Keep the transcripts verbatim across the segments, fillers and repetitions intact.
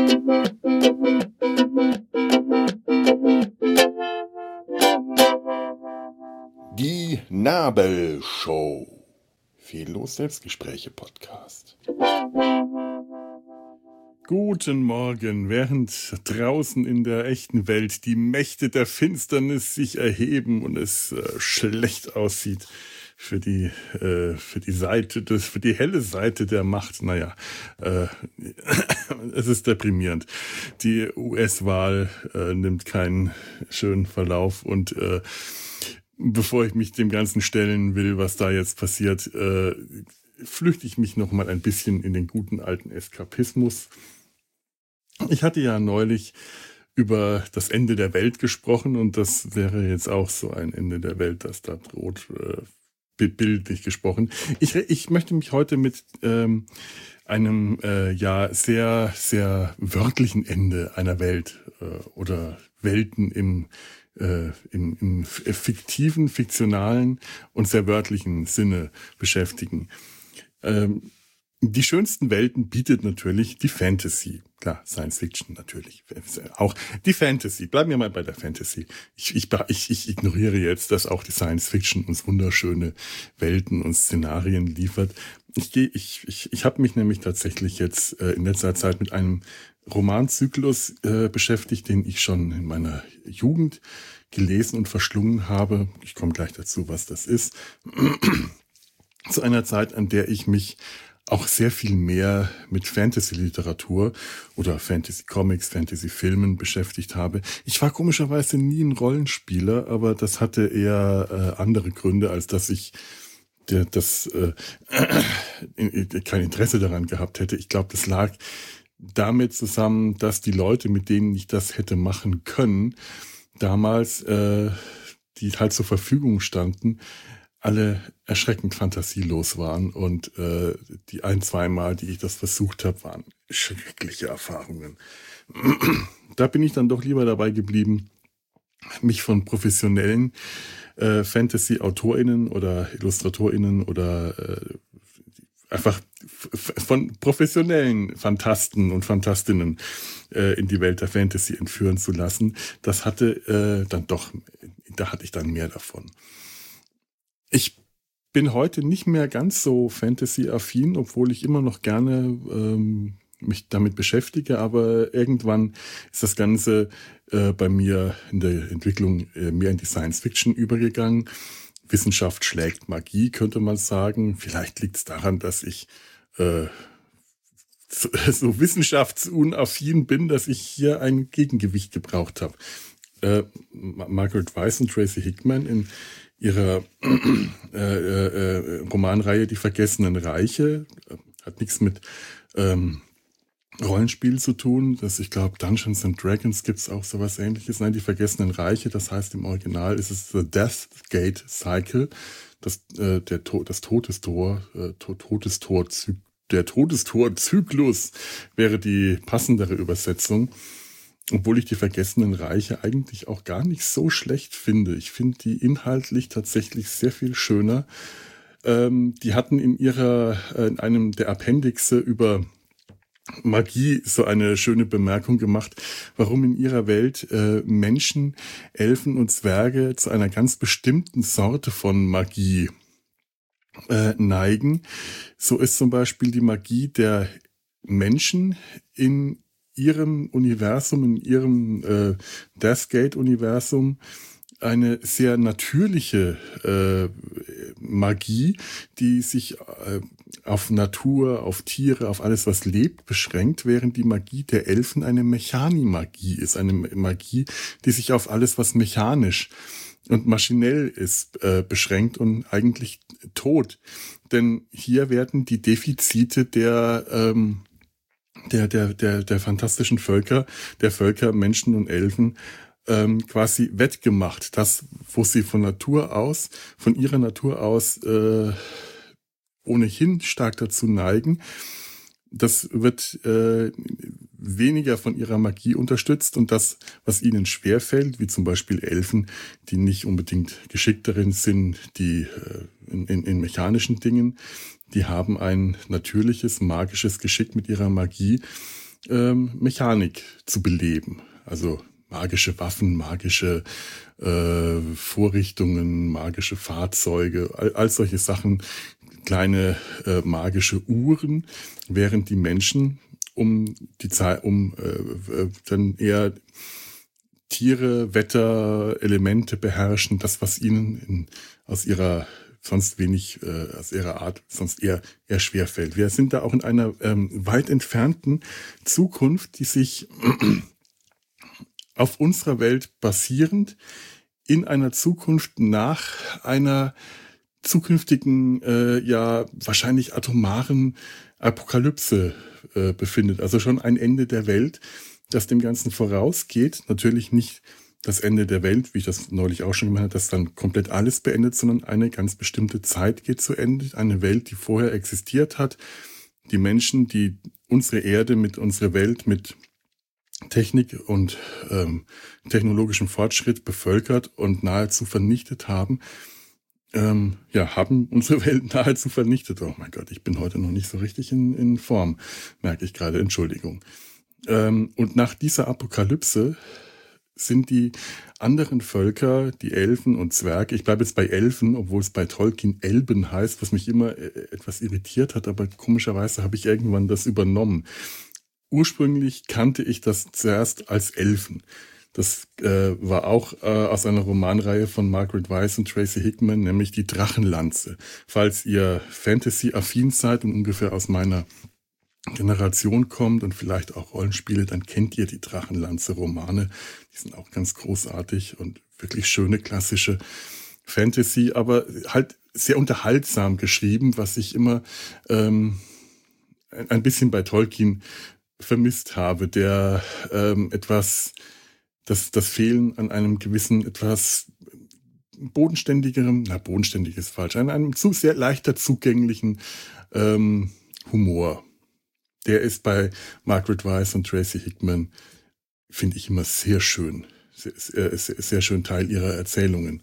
Die Nabelshow. Fehllos Selbstgespräche Podcast. Guten Morgen, während draußen in der echten Welt die Mächte der Finsternis sich erheben und es äh, schlecht aussieht für die äh, für die Seite des für die helle Seite der Macht. Naja, äh, es ist deprimierend. Die U S-Wahl äh, nimmt keinen schönen Verlauf und äh, bevor ich mich dem Ganzen stellen will, was da jetzt passiert, äh, flüchte ich mich noch mal ein bisschen in den guten alten Eskapismus. Ich hatte ja neulich über das Ende der Welt gesprochen und das wäre jetzt auch so ein Ende der Welt, das da droht, äh, bildlich gesprochen. Ich, ich möchte mich heute mit ähm, einem äh, ja sehr, sehr wörtlichen Ende einer Welt äh, oder Welten im Äh, im, im fiktiven, fiktionalen und sehr wörtlichen Sinne beschäftigen. Ähm, die schönsten Welten bietet natürlich die Fantasy. Klar, Science Fiction natürlich. Auch die Fantasy. Bleiben wir mal bei der Fantasy. Ich, ich, ich, ich ignoriere jetzt, dass auch die Science Fiction uns wunderschöne Welten und Szenarien liefert. Ich gehe, ich, ich, ich habe mich nämlich tatsächlich jetzt äh, in letzter Zeit mit einem Romanzyklus äh, beschäftigt, den ich schon in meiner Jugend gelesen und verschlungen habe. Ich komme gleich dazu, was das ist. Zu einer Zeit, an der ich mich auch sehr viel mehr mit Fantasy-Literatur oder Fantasy-Comics, Fantasy-Filmen beschäftigt habe. Ich war komischerweise nie ein Rollenspieler, aber das hatte eher äh, andere Gründe, als dass ich der, das äh, kein Interesse daran gehabt hätte. Ich glaube, das lag damit zusammen, dass die Leute, mit denen ich das hätte machen können, damals, äh, die halt zur Verfügung standen, alle erschreckend fantasielos waren und äh, die ein, zwei Mal, die ich das versucht habe, waren schreckliche Erfahrungen. Da bin ich dann doch lieber dabei geblieben, mich von professionellen äh, Fantasy-AutorInnen oder IllustratorInnen oder äh, einfach von professionellen Fantasten und Fantastinnen äh, in die Welt der Fantasy entführen zu lassen. Das hatte äh, dann doch, da hatte ich dann mehr davon. Ich bin heute nicht mehr ganz so Fantasy-affin, obwohl ich immer noch gerne ähm, mich damit beschäftige, aber irgendwann ist das Ganze äh, bei mir in der Entwicklung äh, mehr in die Science-Fiction übergegangen. Wissenschaft schlägt Magie, könnte man sagen. Vielleicht liegt es daran, dass ich äh, so, so wissenschaftsunaffin bin, dass ich hier ein Gegengewicht gebraucht habe. Äh, Margaret Weis und Tracy Hickman in ihrer äh, äh, Romanreihe Die Vergessenen Reiche, äh, hat nichts mit ähm, Rollenspiel zu tun. Das, ich glaube, Dungeons and Dragons gibt's auch sowas Ähnliches. Nein, die Vergessenen Reiche, das heißt im Original ist es The Death Gate Cycle, das äh, der to das Todestor, äh, to Todestor der Todestor-Zyklus wäre die passendere Übersetzung. Obwohl ich die Vergessenen Reiche eigentlich auch gar nicht so schlecht finde. Ich finde die inhaltlich tatsächlich sehr viel schöner. Ähm, die hatten in ihrer äh, in einem der Appendixe über Magie so eine schöne Bemerkung gemacht, warum in ihrer Welt äh, Menschen, Elfen und Zwerge zu einer ganz bestimmten Sorte von Magie äh, neigen. So ist zum Beispiel die Magie der Menschen in ihrem Universum, in ihrem äh, Deathgate-Universum eine sehr natürliche äh, Magie, die sich äh, auf Natur, auf Tiere, auf alles, was lebt, beschränkt, während die Magie der Elfen eine Mechanimagie ist, eine Magie, die sich auf alles, was mechanisch und maschinell ist, äh, beschränkt und eigentlich tot. Denn hier werden die Defizite der ähm, der der der der fantastischen Völker, der Völker Menschen und Elfen ähm, quasi wettgemacht. Das, wo sie von Natur aus, von ihrer Natur aus äh, ohnehin stark dazu neigen, das wird äh, weniger von ihrer Magie unterstützt und das, was ihnen schwerfällt, wie zum Beispiel Elfen, die nicht unbedingt geschickt darin sind, die äh, in, in, in mechanischen Dingen, die haben ein natürliches, magisches Geschick mit ihrer Magie, ähm, Mechanik zu beleben. Also magische Waffen, magische äh, Vorrichtungen, magische Fahrzeuge, all, all solche Sachen, kleine äh, magische Uhren, während die Menschen um die Zeit, um äh, dann eher Tiere, Wetter, Elemente beherrschen, das, was ihnen in, aus ihrer sonst wenig, äh, aus ihrer Art sonst eher, eher schwer fällt. Wir sind da auch in einer ähm, weit entfernten Zukunft, die sich auf unserer Welt basierend in einer Zukunft nach einer zukünftigen, äh, ja wahrscheinlich atomaren Apokalypse äh, befindet. Also schon ein Ende der Welt, das dem Ganzen vorausgeht. Natürlich nicht das Ende der Welt, wie ich das neulich auch schon gemeint habe, dass dann komplett alles beendet, sondern eine ganz bestimmte Zeit geht zu Ende. Eine Welt, die vorher existiert hat. Die Menschen, die unsere Erde mit unserer Welt mit Technik und ähm, technologischem Fortschritt bevölkert und nahezu vernichtet haben, ähm, ja, haben unsere Welt nahezu vernichtet. Oh mein Gott, ich bin heute noch nicht so richtig in, in Form, merke ich gerade, Entschuldigung. Ähm, und nach dieser Apokalypse sind die anderen Völker, die Elfen und Zwerge, ich bleibe jetzt bei Elfen, obwohl es bei Tolkien Elben heißt, was mich immer äh, etwas irritiert hat, aber komischerweise habe ich irgendwann das übernommen. Ursprünglich kannte ich das zuerst als Elfen. Das äh, war auch äh, aus einer Romanreihe von Margaret Weis und Tracy Hickman, nämlich die Drachenlanze. Falls ihr Fantasy-affin seid und ungefähr aus meiner Generation kommt und vielleicht auch Rollenspiele, dann kennt ihr die Drachenlanze-Romane. Die sind auch ganz großartig und wirklich schöne klassische Fantasy, aber halt sehr unterhaltsam geschrieben, was ich immer ähm, ein bisschen bei Tolkien vermisst habe, der ähm, etwas, das, das Fehlen an einem gewissen, etwas bodenständigerem, na bodenständig ist falsch, an einem zu sehr leichter zugänglichen ähm, Humor. Der ist bei Margaret Weis und Tracy Hickman, finde ich immer sehr schön, sehr, sehr, sehr schön Teil ihrer Erzählungen.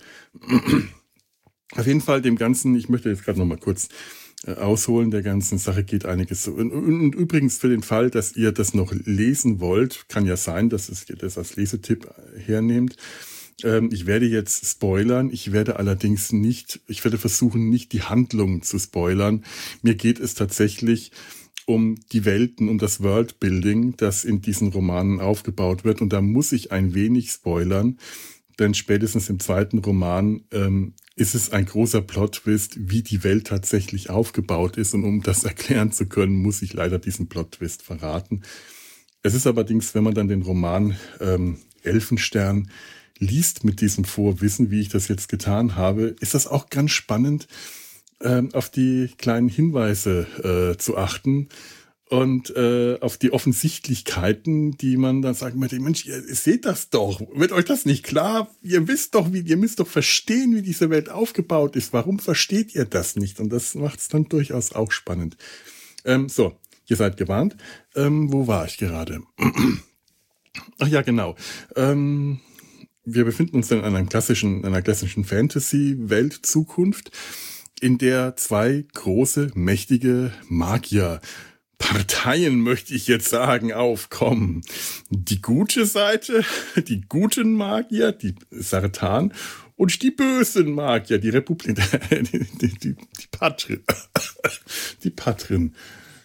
Auf jeden Fall dem Ganzen, ich möchte jetzt gerade noch mal kurz ausholen, der ganzen Sache geht einiges so. Und, und übrigens für den Fall, dass ihr das noch lesen wollt, kann ja sein, dass ihr das als Lesetipp hernehmt. Ähm, ich werde jetzt spoilern, ich werde allerdings nicht, ich werde versuchen, nicht die Handlung zu spoilern. Mir geht es tatsächlich um die Welten, um das Worldbuilding, das in diesen Romanen aufgebaut wird. Und da muss ich ein wenig spoilern, denn spätestens im zweiten Roman ähm, ist es ein großer Plot-Twist, wie die Welt tatsächlich aufgebaut ist. Und um das erklären zu können, muss ich leider diesen Plot-Twist verraten. Es ist allerdings, wenn man dann den Roman ähm, Elfenstern liest mit diesem Vorwissen, wie ich das jetzt getan habe, ist das auch ganz spannend, ähm, auf die kleinen Hinweise äh, zu achten und äh, auf die Offensichtlichkeiten, die man dann sagt, Mensch, ihr seht das doch, wird euch das nicht klar? Ihr wisst doch, wie, ihr müsst doch verstehen, wie diese Welt aufgebaut ist. Warum versteht ihr das nicht? Und das macht es dann durchaus auch spannend. Ähm, so, ihr seid gewarnt. Ähm, wo war ich gerade? Ach ja, genau. Ähm, wir befinden uns in einer klassischen, einer klassischen Fantasy-Welt-Zukunft, in der zwei große, mächtige Magier Parteien, möchte ich jetzt sagen, aufkommen. Die gute Seite, die guten Magier, die Sartan, und die bösen Magier, die Republik, die, die, die, die Patrin. Die Patrin.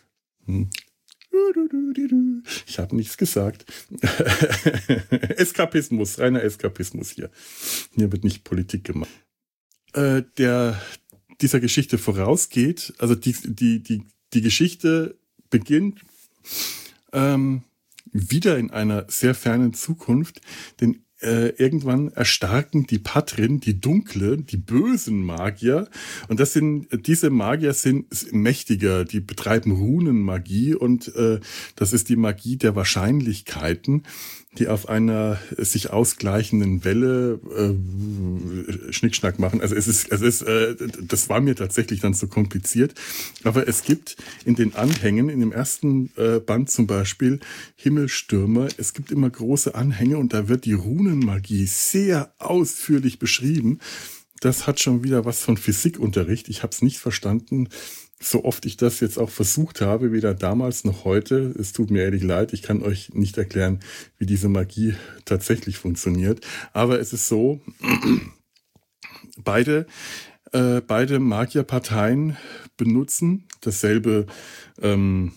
Ich habe nichts gesagt. Eskapismus, reiner Eskapismus hier. Hier wird nicht Politik gemacht. Äh, der dieser Geschichte vorausgeht, also die, die, die, die Geschichte beginnt ähm, wieder in einer sehr fernen Zukunft, denn äh, irgendwann erstarken die Patrin, die dunkle, die bösen Magier, und das sind diese Magier sind mächtiger, die betreiben Runenmagie, und äh, das ist die Magie der Wahrscheinlichkeiten, die auf einer sich ausgleichenden Welle äh, Schnickschnack machen. Also es ist, es ist, äh, das war mir tatsächlich dann so kompliziert. Aber es gibt in den Anhängen, in dem ersten äh, Band zum Beispiel, Himmelstürmer, es gibt immer große Anhänge und da wird die Runenmagie sehr ausführlich beschrieben. das hat schon wieder was von Physikunterricht. Ich habe es nicht verstanden, so oft ich das jetzt auch versucht habe, weder damals noch heute. Es tut mir ehrlich leid, ich kann euch nicht erklären, wie diese Magie tatsächlich funktioniert. Aber es ist so, beide, äh, beide Magierparteien benutzen dasselbe ähm,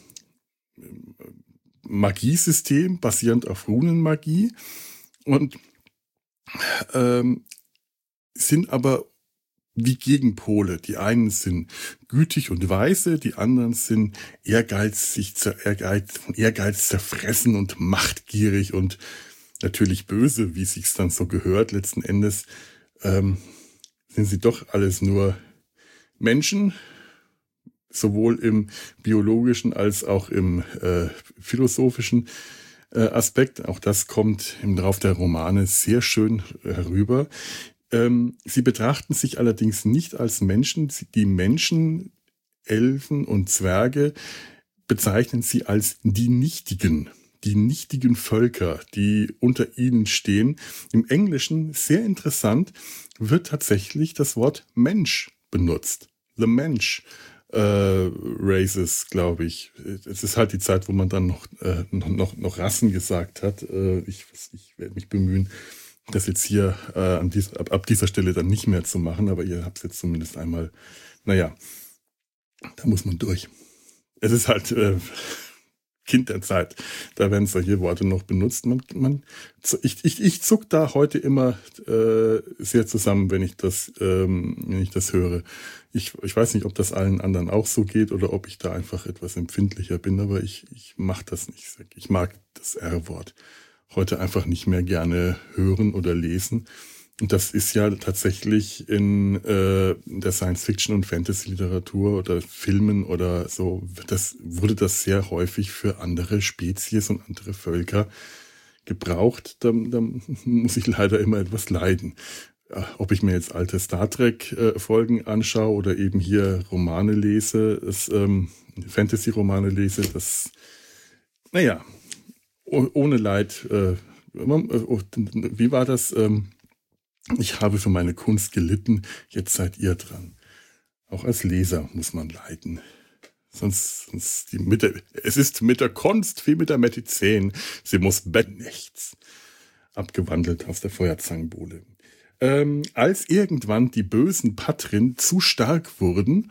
Magiesystem, basierend auf Runenmagie, und ähm, sind aber wie Gegenpole. Die einen sind gütig und weise, die anderen sind ehrgeizig, ehrgeiz, von Ehrgeiz zerfressen und machtgierig und natürlich böse, wie sich's dann so gehört. Letzten Endes ähm, sind sie doch alles nur Menschen, sowohl im biologischen als auch im äh, philosophischen äh, Aspekt. Auch das kommt im Lauf der Romane sehr schön herüber. Ähm, sie betrachten sich allerdings nicht als Menschen. Die Menschen, Elfen und Zwerge bezeichnen sie als die Nichtigen. Die nichtigen Völker, die unter ihnen stehen. Im Englischen, sehr interessant, wird tatsächlich das Wort Mensch benutzt. The Mensch. Äh, Races, glaube ich. Es ist halt die Zeit, wo man dann noch, äh, noch, noch, noch Rassen gesagt hat. Äh, ich ich werde mich bemühen, das jetzt hier äh, an dies, ab, ab dieser Stelle dann nicht mehr zu machen, aber ihr habt es jetzt zumindest einmal, naja, da muss man durch. Es ist halt äh, Kind der Zeit, da werden solche Worte noch benutzt. Man, man, ich, ich, ich zuck da heute immer äh, sehr zusammen, wenn ich das, ähm, wenn ich das höre. Ich, ich weiß nicht, ob das allen anderen auch so geht oder ob ich da einfach etwas empfindlicher bin, aber ich, ich mache das nicht. Ich mag das R-Wort heute einfach nicht mehr gerne hören oder lesen. Und das ist ja tatsächlich in äh, der Science-Fiction- und Fantasy-Literatur oder Filmen oder so, das wurde das sehr häufig für andere Spezies und andere Völker gebraucht. Da, da muss ich leider immer etwas leiden. Ob ich mir jetzt alte Star Trek-Folgen anschaue oder eben hier Romane lese, das, ähm, Fantasy-Romane lese, das, naja, ohne Leid. Äh, wie war das? Ähm, Ich habe für meine Kunst gelitten, jetzt seid ihr dran. Auch als Leser muss man leiden. Sonst, sonst die mit der, es ist mit der Kunst wie mit der Medizin. Sie muss benechts. Abgewandelt aus der Feuerzangenbowle. Ähm, als irgendwann die bösen Patrin zu stark wurden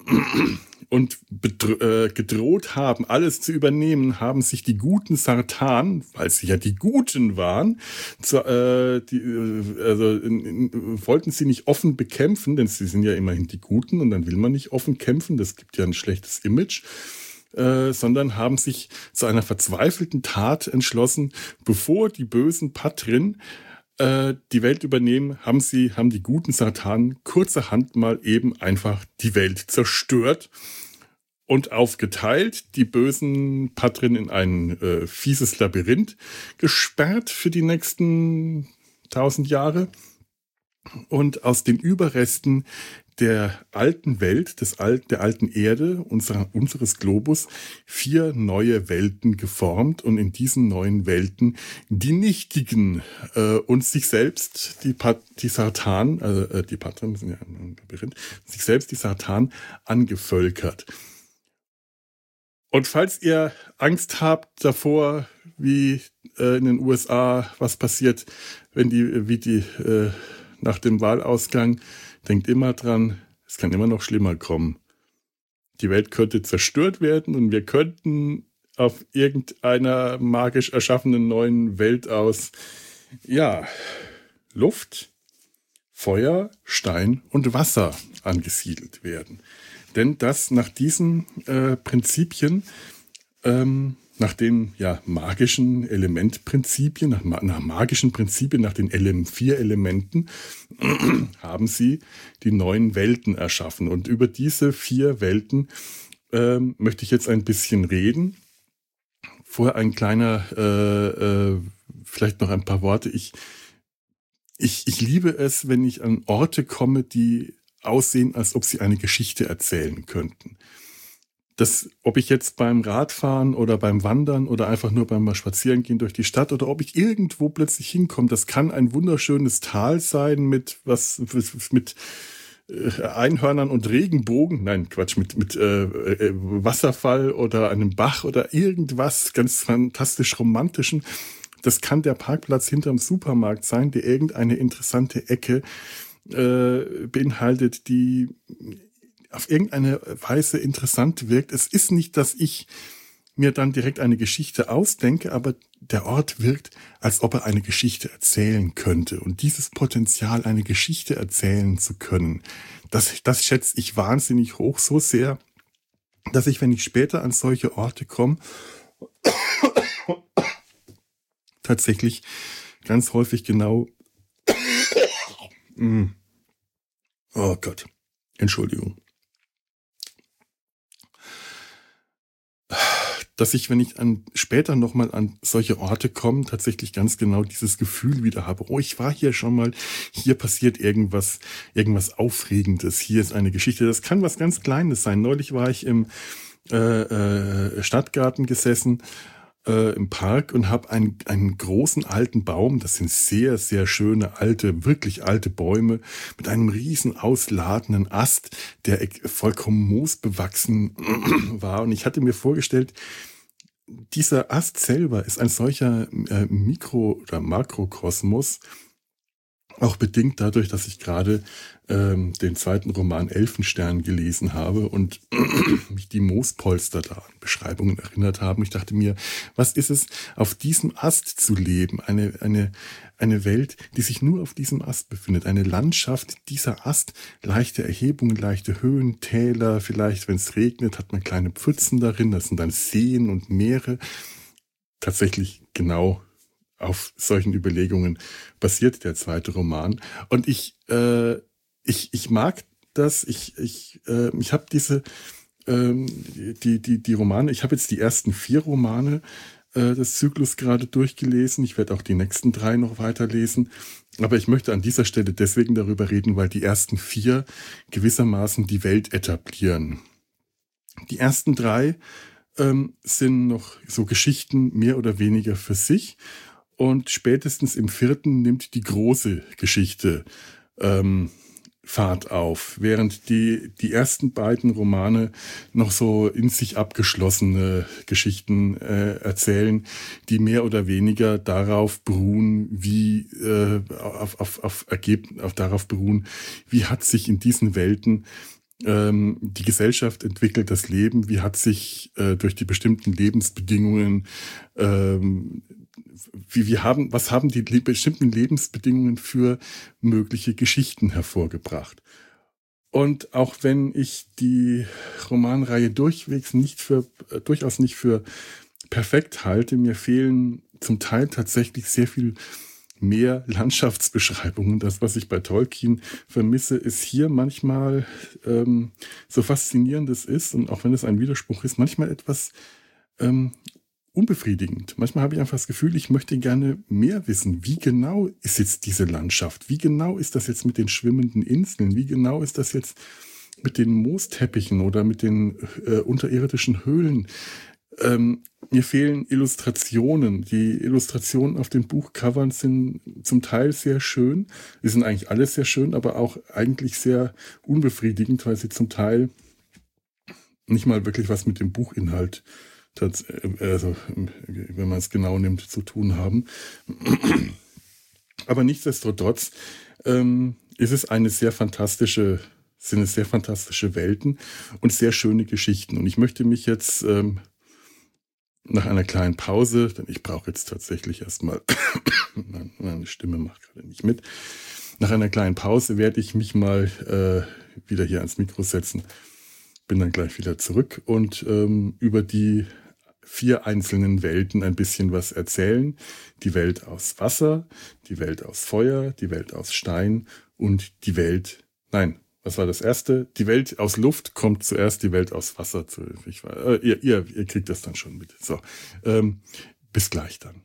und äh, gedroht haben, alles zu übernehmen, haben sich die guten Sartan, weil sie ja die Guten waren, zu, äh, die, also in, in, wollten sie nicht offen bekämpfen, denn sie sind ja immerhin die Guten und dann will man nicht offen kämpfen, das gibt ja ein schlechtes Image, äh, sondern haben sich zu einer verzweifelten Tat entschlossen, bevor die bösen Patrin die Welt übernehmen, haben sie, haben die guten Sartanen kurzerhand mal eben einfach die Welt zerstört und aufgeteilt, die bösen Patrin in ein äh, fieses Labyrinth gesperrt für die nächsten tausend Jahre und aus den Überresten der alten Welt, des Al- der alten Erde, unserer, unseres Globus, vier neue Welten geformt und in diesen neuen Welten die Nichtigen äh, und sich selbst, die, Pat, die Sartan, äh, die Patrin sind ja ein Labyrinth, sich selbst die Sartan angevölkert. Und falls ihr Angst habt davor, wie äh, in den U S A was passiert, wenn die, wie die äh, nach dem Wahlausgang, denkt immer dran, es kann immer noch schlimmer kommen. Die Welt könnte zerstört werden und wir könnten auf irgendeiner magisch erschaffenen neuen Welt aus, ja, Luft, Feuer, Stein und Wasser angesiedelt werden. Denn das nach diesen äh, Prinzipien, ähm, nach den ja, magischen Elementprinzipien, nach, nach magischen Prinzipien, nach den Ele- vier Elementen, haben sie die neuen Welten erschaffen. Und über diese vier Welten ähm, möchte ich jetzt ein bisschen reden. Vorher ein kleiner, äh, äh, vielleicht noch ein paar Worte. Ich, ich, ich liebe es, wenn ich an Orte komme, die aussehen, als ob sie eine Geschichte erzählen könnten. das, ob ich jetzt beim Radfahren oder beim Wandern oder einfach nur beim mal Spazierengehen durch die Stadt oder ob ich irgendwo plötzlich hinkomme, das kann ein wunderschönes Tal sein mit was mit äh, Einhörnern und Regenbogen, nein Quatsch, mit mit äh, äh, Wasserfall oder einem Bach oder irgendwas ganz fantastisch romantischen. Das kann der Parkplatz hinterm Supermarkt sein, der irgendeine interessante Ecke äh, beinhaltet, die auf irgendeine Weise interessant wirkt. Es ist nicht, dass ich mir dann direkt eine Geschichte ausdenke, aber der Ort wirkt, als ob er eine Geschichte erzählen könnte. Und dieses Potenzial, eine Geschichte erzählen zu können, das, das schätze ich wahnsinnig hoch, so sehr, dass ich, wenn ich später an solche Orte komme, tatsächlich ganz häufig genau, oh Gott, Entschuldigung, dass ich, wenn ich an, später nochmal an solche Orte komme, tatsächlich ganz genau dieses Gefühl wieder habe. Oh, ich war hier schon mal, hier passiert irgendwas, irgendwas Aufregendes, hier ist eine Geschichte. Das kann was ganz Kleines sein. Neulich war ich im äh, äh, Stadtgarten gesessen, äh, im Park und habe einen, einen großen alten Baum, das sind sehr, sehr schöne alte, wirklich alte Bäume, mit einem riesen ausladenden Ast, der vollkommen moosbewachsen war. Und ich hatte mir vorgestellt, dieser Ast selber ist ein solcher äh, Mikro- oder Makrokosmos, auch bedingt dadurch, dass ich gerade ähm, den zweiten Roman Elfenstern gelesen habe und mich die Moospolster da an Beschreibungen erinnert haben. Ich dachte mir, was ist es, auf diesem Ast zu leben? Eine, eine, eine Welt, die sich nur auf diesem Ast befindet. Eine Landschaft, dieser Ast, leichte Erhebungen, leichte Höhen, Täler. Vielleicht, wenn es regnet, hat man kleine Pfützen darin. Das sind dann Seen und Meere. Tatsächlich genau auf solchen Überlegungen basiert der zweite Roman. Und ich, äh, ich, ich mag das. Ich, ich, äh, ich habe diese, ähm, die, die, die Romane. Ich habe jetzt die ersten vier Romane äh, des Zyklus gerade durchgelesen. Ich werde auch die nächsten drei noch weiterlesen. Aber ich möchte an dieser Stelle deswegen darüber reden, weil die ersten vier gewissermaßen die Welt etablieren. Die ersten drei ähm, sind noch so Geschichten mehr oder weniger für sich. Und spätestens im vierten nimmt die große Geschichte ähm, Fahrt auf, während die, die ersten beiden Romane noch so in sich abgeschlossene Geschichten äh, erzählen, die mehr oder weniger darauf beruhen, wie äh, auf, auf, auf, Ergeb- auf darauf beruhen, wie hat sich in diesen Welten ähm, die Gesellschaft entwickelt, das Leben, wie hat sich äh, durch die bestimmten Lebensbedingungen ähm, Wie, wir haben, was haben die bestimmten Lebensbedingungen für mögliche Geschichten hervorgebracht? Und auch wenn ich die Romanreihe durchwegs nicht für, äh, durchaus nicht für perfekt halte, mir fehlen zum Teil tatsächlich sehr viel mehr Landschaftsbeschreibungen. Das, was ich bei Tolkien vermisse, ist hier manchmal ähm, so faszinierend es ist, und auch wenn es ein Widerspruch ist, manchmal etwas ähm, unbefriedigend. Manchmal habe ich einfach das Gefühl, ich möchte gerne mehr wissen. Wie genau ist jetzt diese Landschaft? Wie genau ist das jetzt mit den schwimmenden Inseln? Wie genau ist das jetzt mit den Moosteppichen oder mit den äh, unterirdischen Höhlen? Ähm, mir fehlen Illustrationen. Die Illustrationen auf den Buchcovern sind zum Teil sehr schön. Die sind eigentlich alle sehr schön, aber auch eigentlich sehr unbefriedigend, weil sie zum Teil nicht mal wirklich was mit dem Buchinhalt, also wenn man es genau nimmt, zu tun haben. Aber nichtsdestotrotz ähm, ist es eine sehr fantastische, sind es sehr fantastische Welten und sehr schöne Geschichten. Und ich möchte mich jetzt ähm, nach einer kleinen Pause, denn ich brauche jetzt tatsächlich erstmal, meine Stimme macht gerade nicht mit, nach einer kleinen Pause werde ich mich mal äh, wieder hier ans Mikro setzen, bin dann gleich wieder zurück und ähm, über die vier einzelnen Welten ein bisschen was erzählen. Die Welt aus Wasser, die Welt aus Feuer, die Welt aus Stein und die Welt, nein, was war das erste? Die Welt aus Luft kommt zuerst, die Welt aus Wasser. Zu, ich, äh, ihr, ihr, ihr kriegt das dann schon mit. So, ähm, bis gleich dann.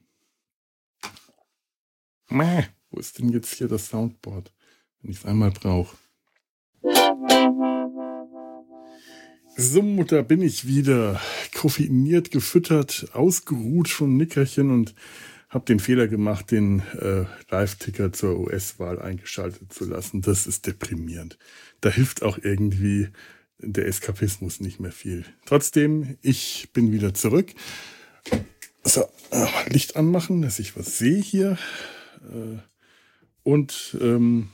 Mäh, wo ist denn jetzt hier das Soundboard, wenn ich es einmal brauche? So, da bin ich wieder, koffeiniert, gefüttert, ausgeruht vom Nickerchen und habe den Fehler gemacht, den äh, Live-Ticker zur U S-Wahl eingeschaltet zu lassen. Das ist deprimierend. Da hilft auch irgendwie der Eskapismus nicht mehr viel. Trotzdem, ich bin wieder zurück. So, äh, Licht anmachen, dass ich was sehe hier. Äh, und ähm,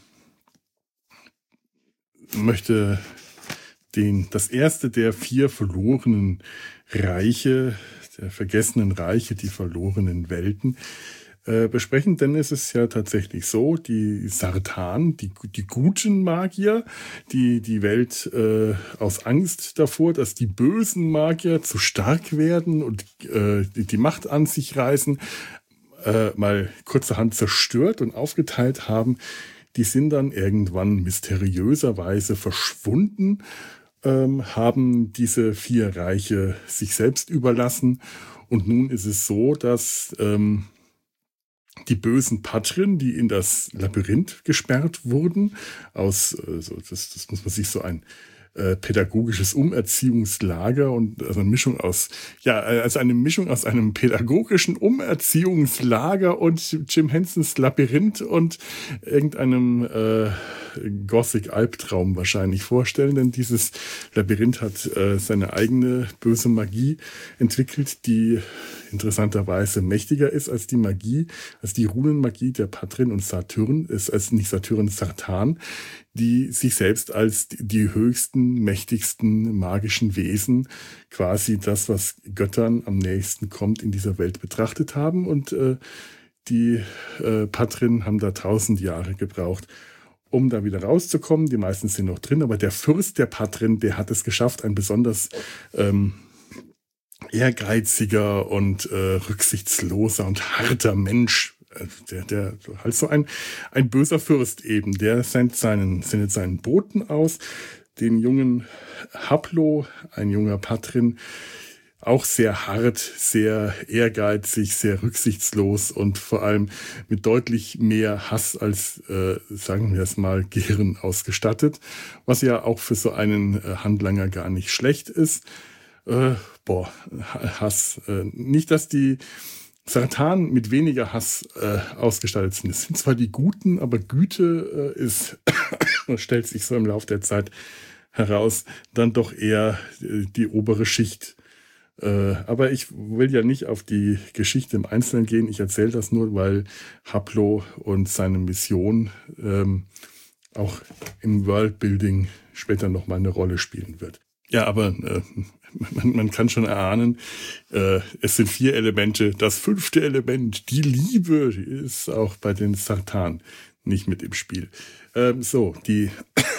möchte den, das erste der vier verlorenen Reiche, der vergessenen Reiche, die verlorenen Welten, äh, besprechen. Denn es ist ja tatsächlich so, die Sartan, die, die guten Magier, die die Welt äh, aus Angst davor, dass die bösen Magier zu stark werden und äh, die, die Macht an sich reißen, äh, mal kurzerhand zerstört und aufgeteilt haben, die sind dann irgendwann mysteriöserweise verschwunden, ähm, haben diese vier Reiche sich selbst überlassen. Und nun ist es so, dass ähm, die bösen Patrin, die in das Labyrinth gesperrt wurden, aus, also das, das muss man sich so ein äh, pädagogisches Umerziehungslager und also eine Mischung aus, ja, also eine Mischung aus einem pädagogischen Umerziehungslager und Jim Hensons Labyrinth und irgendeinem äh, Gothic-Albtraum wahrscheinlich vorstellen, denn dieses Labyrinth hat äh, seine eigene böse Magie entwickelt, die interessanterweise mächtiger ist als die Magie, als die Runenmagie der Patrin und Saturn, ist als nicht Saturn, Sartan, die sich selbst als die höchsten, mächtigsten magischen Wesen, quasi das, was Göttern am nächsten kommt, in dieser Welt betrachtet haben. Und äh, die äh, Patrin haben da tausend Jahre gebraucht, um da wieder rauszukommen. Die meisten sind noch drin, aber der Fürst der Patrin, der hat es geschafft, ein besonders ähm, ehrgeiziger und äh, rücksichtsloser und harter Mensch, äh, der, der halt so ein, ein böser Fürst eben, der sendet seinen, sendet seinen Boten aus, den jungen Haplo, ein junger Patrin, auch sehr hart, sehr ehrgeizig, sehr rücksichtslos und vor allem mit deutlich mehr Hass als, äh, sagen wir es mal, Gehirn ausgestattet, was ja auch für so einen äh, Handlanger gar nicht schlecht ist. Äh, boah, Hass. Äh, nicht, dass die Sartan mit weniger Hass äh, ausgestattet sind. Es sind zwar die Guten, aber Güte äh, ist, stellt sich so im Laufe der Zeit heraus, dann doch eher äh, die obere Schicht. Äh, aber ich will ja nicht auf die Geschichte im Einzelnen gehen. Ich erzähle das nur, weil Haplo und seine Mission ähm, auch im Worldbuilding später nochmal eine Rolle spielen wird. Ja, aber äh, man, man kann schon erahnen, äh, es sind vier Elemente. Das fünfte Element, die Liebe, ist auch bei den Sartan nicht mit im Spiel. Ähm, so, die,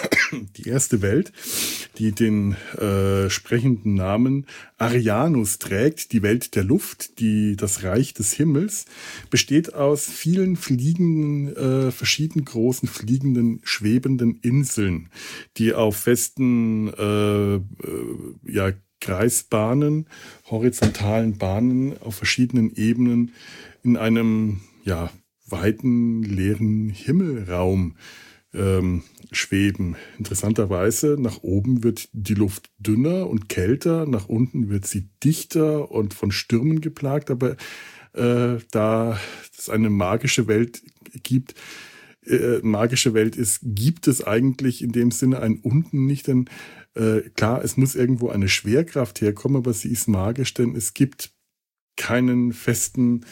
die erste Welt, die den äh, sprechenden Namen Arianus trägt, die Welt der Luft, die das Reich des Himmels, besteht aus vielen fliegenden, äh, verschieden großen fliegenden, schwebenden Inseln, die auf festen äh, äh, ja, Kreisbahnen, horizontalen Bahnen auf verschiedenen Ebenen in einem ja, weiten, leeren Himmelraum ähm, schweben. Interessanterweise, nach oben wird die Luft dünner und kälter, nach unten wird sie dichter und von Stürmen geplagt, aber äh, da es eine magische Welt gibt, äh, magische Welt ist, gibt es eigentlich in dem Sinne ein Unten nicht, denn äh, klar, es muss irgendwo eine Schwerkraft herkommen, aber sie ist magisch, denn es gibt keinen festen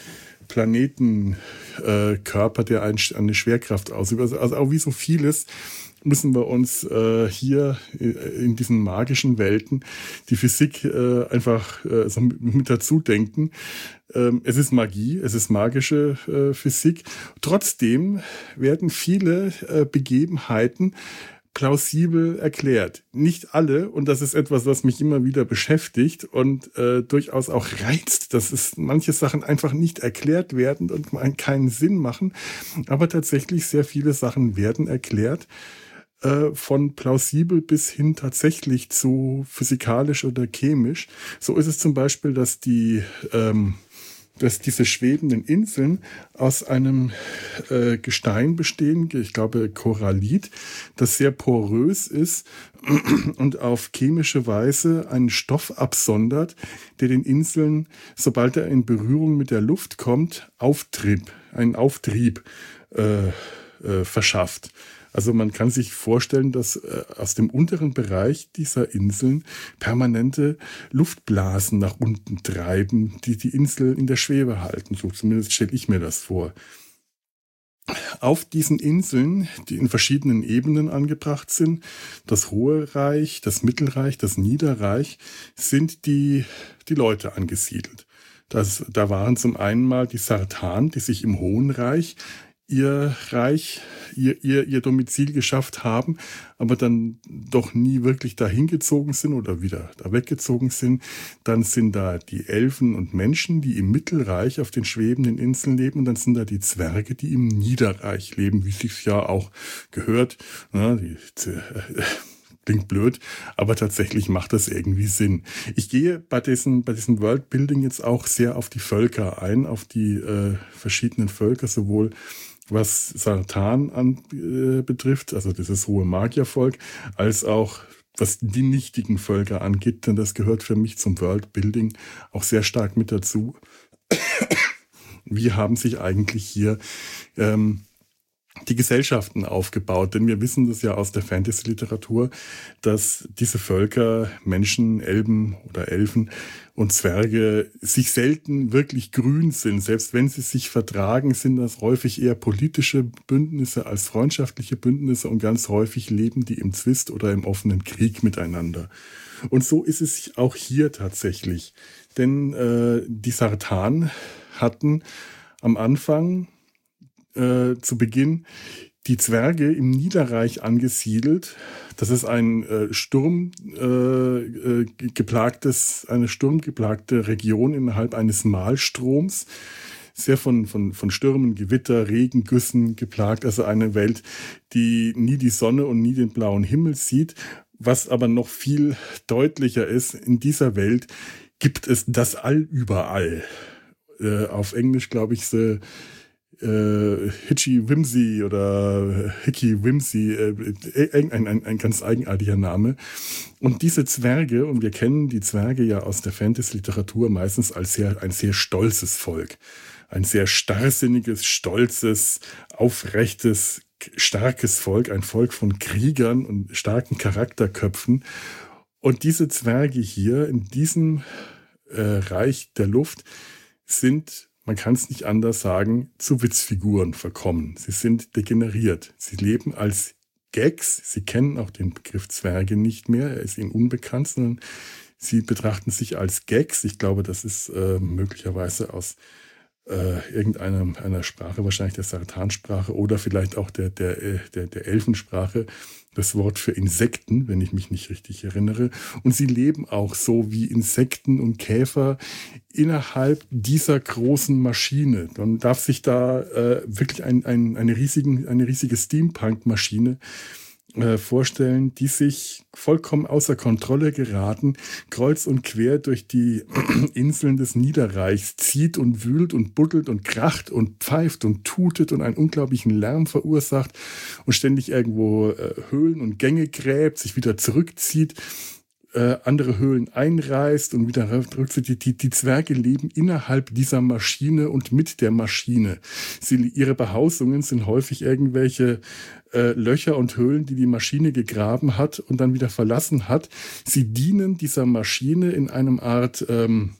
Planetenkörper, äh, der ein, eine Schwerkraft ausübt. Also, also auch wie so vieles müssen wir uns äh, hier in diesen magischen Welten die Physik äh, einfach äh, so mit, mit dazu denken. Ähm, es ist Magie, es ist magische äh, Physik. Trotzdem werden viele äh, Begebenheiten plausibel erklärt. Nicht alle, und das ist etwas, was mich immer wieder beschäftigt und äh, durchaus auch reizt, dass es manche Sachen einfach nicht erklärt werden und keinen Sinn machen, aber tatsächlich sehr viele Sachen werden erklärt, äh, von plausibel bis hin tatsächlich zu physikalisch oder chemisch. So ist es zum Beispiel, dass die ähm, dass diese schwebenden Inseln aus einem äh, Gestein bestehen, ich glaube Korallit, das sehr porös ist und auf chemische Weise einen Stoff absondert, der den Inseln, sobald er in Berührung mit der Luft kommt, Auftrieb, einen Auftrieb äh, äh, verschafft. Also man kann sich vorstellen, dass äh, aus dem unteren Bereich dieser Inseln permanente Luftblasen nach unten treiben, die die Insel in der Schwebe halten. So zumindest stelle ich mir das vor. Auf diesen Inseln, die in verschiedenen Ebenen angebracht sind, das Hohe Reich, das Mittelreich, das Niederreich, sind die, die Leute angesiedelt. Das, da waren zum einen mal die Sartan, die sich im Hohen Reich ihr Reich, ihr, ihr, ihr Domizil geschafft haben, aber dann doch nie wirklich dahin gezogen sind oder wieder da weggezogen sind. Dann sind da die Elfen und Menschen, die im Mittelreich auf den schwebenden Inseln leben. Und dann sind da die Zwerge, die im Niederreich leben, wie es sich ja auch gehört. Ja, die, äh, klingt blöd, aber tatsächlich macht das irgendwie Sinn. Ich gehe bei diesem, bei diesem Worldbuilding jetzt auch sehr auf die Völker ein, auf die äh, verschiedenen Völker, sowohl was Sartan an, äh, betrifft, also dieses hohe Magiervolk, als auch was die nichtigen Völker angeht, denn das gehört für mich zum Worldbuilding auch sehr stark mit dazu. Wie haben sich eigentlich hier ähm, die Gesellschaften aufgebaut? Denn wir wissen das ja aus der Fantasy-Literatur, dass diese Völker, Menschen, Elben oder Elfen und Zwerge sich selten wirklich grün sind. Selbst wenn sie sich vertragen, sind das häufig eher politische Bündnisse als freundschaftliche Bündnisse und ganz häufig leben die im Zwist oder im offenen Krieg miteinander. Und so ist es auch hier tatsächlich. Denn äh, die Sartan hatten am Anfang Äh, zu Beginn die Zwerge im Niederreich angesiedelt. Das ist ein äh, Sturm äh, äh, geplagtes, eine sturmgeplagte Region innerhalb eines Malstroms. Sehr von, von, von Stürmen, Gewitter, Regengüssen geplagt. Also eine Welt, die nie die Sonne und nie den blauen Himmel sieht. Was aber noch viel deutlicher ist, in dieser Welt gibt es das All überall. Äh, auf Englisch glaube ich, so Äh, Hitchy Whimsy oder Hickey Whimsy, äh, ein, ein, ein ganz eigenartiger Name. Und diese Zwerge, und wir kennen die Zwerge ja aus der Fantasy-Literatur meistens als sehr, ein sehr stolzes Volk. Ein sehr starrsinniges, stolzes, aufrechtes, starkes Volk. Ein Volk von Kriegern und starken Charakterköpfen. Und diese Zwerge hier in diesem äh, Reich der Luft sind, man kann es nicht anders sagen, zu Witzfiguren verkommen. Sie sind degeneriert. Sie leben als Gags. Sie kennen auch den Begriff Zwerge nicht mehr. Er ist ihnen unbekannt, sondern sie betrachten sich als Gags. Ich glaube, das ist äh, möglicherweise aus äh, irgendeiner einer Sprache, wahrscheinlich der Sartansprache oder vielleicht auch der, der, der, der Elfensprache, das Wort für Insekten, wenn ich mich nicht richtig erinnere. Und sie leben auch so wie Insekten und Käfer innerhalb dieser großen Maschine. Man darf sich da äh, wirklich ein, ein, eine, riesigen, eine riesige Steampunk-Maschine äh, vorstellen, die sich vollkommen außer Kontrolle geraten, kreuz und quer durch die Inseln des Niederreichs zieht und wühlt und buddelt und kracht und pfeift und tutet und einen unglaublichen Lärm verursacht und ständig irgendwo äh, Höhlen und Gänge gräbt, sich wieder zurückzieht, äh, andere Höhlen einreißt und wieder zurückzieht. Die, die, die Zwerge leben innerhalb dieser Maschine und mit der Maschine. Sie, ihre Behausungen sind häufig irgendwelche äh, Löcher und Höhlen, die die Maschine gegraben hat und dann wieder verlassen hat. Sie dienen dieser Maschine in einem Art ähm,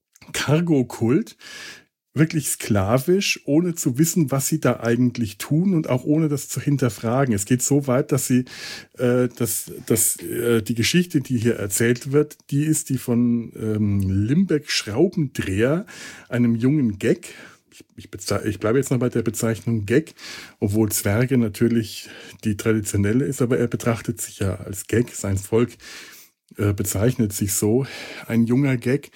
Cargo-Kult, wirklich sklavisch, ohne zu wissen, was sie da eigentlich tun und auch ohne das zu hinterfragen. Es geht so weit, dass sie, äh, dass, dass äh, die Geschichte, die hier erzählt wird, die ist die von ähm, Limbeck Schraubendreher, einem jungen Gag. Ich, ich, ich bleibe jetzt noch bei der Bezeichnung Gag, obwohl Zwerge natürlich die traditionelle ist, aber er betrachtet sich ja als Gag. Sein Volk äh, bezeichnet sich so. Ein junger Gag,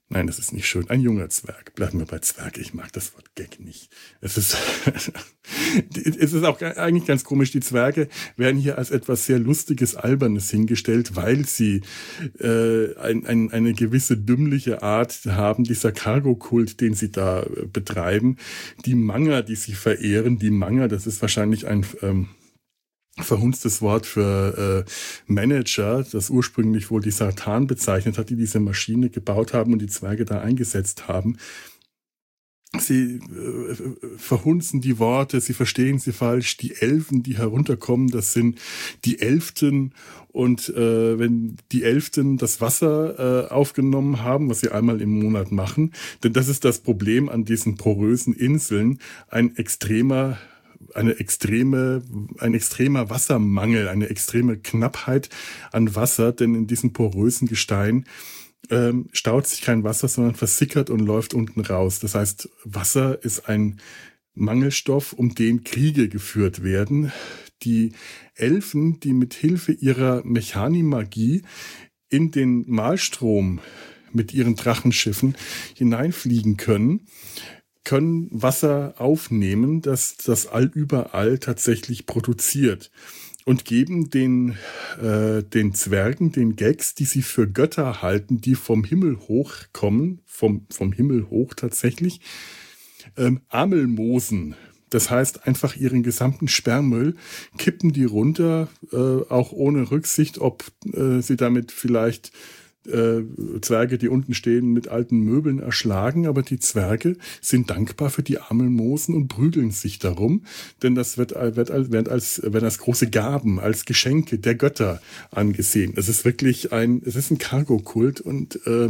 Nein, das ist nicht schön. Ein junger Zwerg. Bleiben wir bei Zwerg. Ich mag das Wort Gag nicht. Es ist, es ist auch eigentlich ganz komisch. Die Zwerge werden hier als etwas sehr Lustiges, Albernes hingestellt, weil sie äh, ein, ein, eine gewisse dümmliche Art haben. Dieser Cargo-Kult, den sie da äh, betreiben. Die Manger, die sie verehren. Die Manger, das ist wahrscheinlich ein... Ähm, verhunstes Wort für äh, Manager, das ursprünglich wohl die Satan bezeichnet hat, die diese Maschine gebaut haben und die Zwerge da eingesetzt haben. Sie äh, verhunzen die Worte, sie verstehen sie falsch. Die Elfen, die herunterkommen, das sind die Elften. Und äh, wenn die Elften das Wasser äh, aufgenommen haben, was sie einmal im Monat machen, denn das ist das Problem an diesen porösen Inseln, ein extremer eine extreme, ein extremer Wassermangel, eine extreme Knappheit an Wasser, denn in diesem porösen Gestein ähm, staut sich kein Wasser, sondern versickert und läuft unten raus. Das heißt, Wasser ist ein Mangelstoff, um den Kriege geführt werden. Die Elfen, die mit Hilfe ihrer Mechanimagie in den Malstrom mit ihren Drachenschiffen hineinfliegen können, können Wasser aufnehmen, das das Allüberall tatsächlich produziert und geben den, äh, den Zwergen, den Gags, die sie für Götter halten, die vom Himmel hoch kommen, vom, vom Himmel hoch tatsächlich, ähm, Amelmosen. Das heißt, einfach ihren gesamten Sperrmüll kippen die runter, äh, auch ohne Rücksicht, ob äh, sie damit vielleicht Zwerge, die unten stehen, mit alten Möbeln erschlagen, aber die Zwerge sind dankbar für die Amelmosen und prügeln sich darum, denn das wird, wird, wird als, werden als große Gaben, als Geschenke der Götter angesehen. Es ist wirklich ein, es ist ein Cargo-Kult und äh,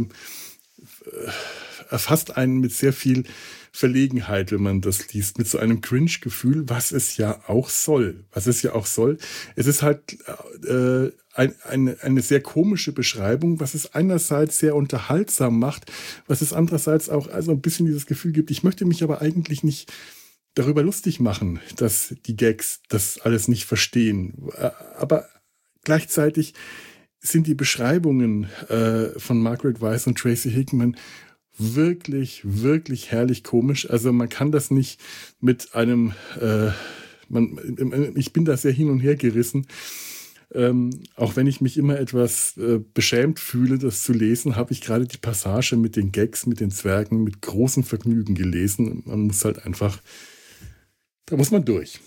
erfasst einen mit sehr viel Verlegenheit, wenn man das liest, mit so einem Cringe-Gefühl, was es ja auch soll. Was es ja auch soll. Es ist halt äh, ein, eine, eine sehr komische Beschreibung, was es einerseits sehr unterhaltsam macht, was es andererseits auch also ein bisschen dieses Gefühl gibt, ich möchte mich aber eigentlich nicht darüber lustig machen, dass die Gags das alles nicht verstehen. Aber gleichzeitig sind die Beschreibungen äh, von Margaret Weis und Tracy Hickman wirklich, wirklich herrlich komisch. Also man kann das nicht mit einem, äh, man, ich bin da sehr hin und her gerissen. Ähm, auch wenn ich mich immer etwas äh, beschämt fühle, das zu lesen, habe ich gerade die Passage mit den Gags, mit den Zwergen mit großem Vergnügen gelesen. Man muss halt einfach, da muss man durch.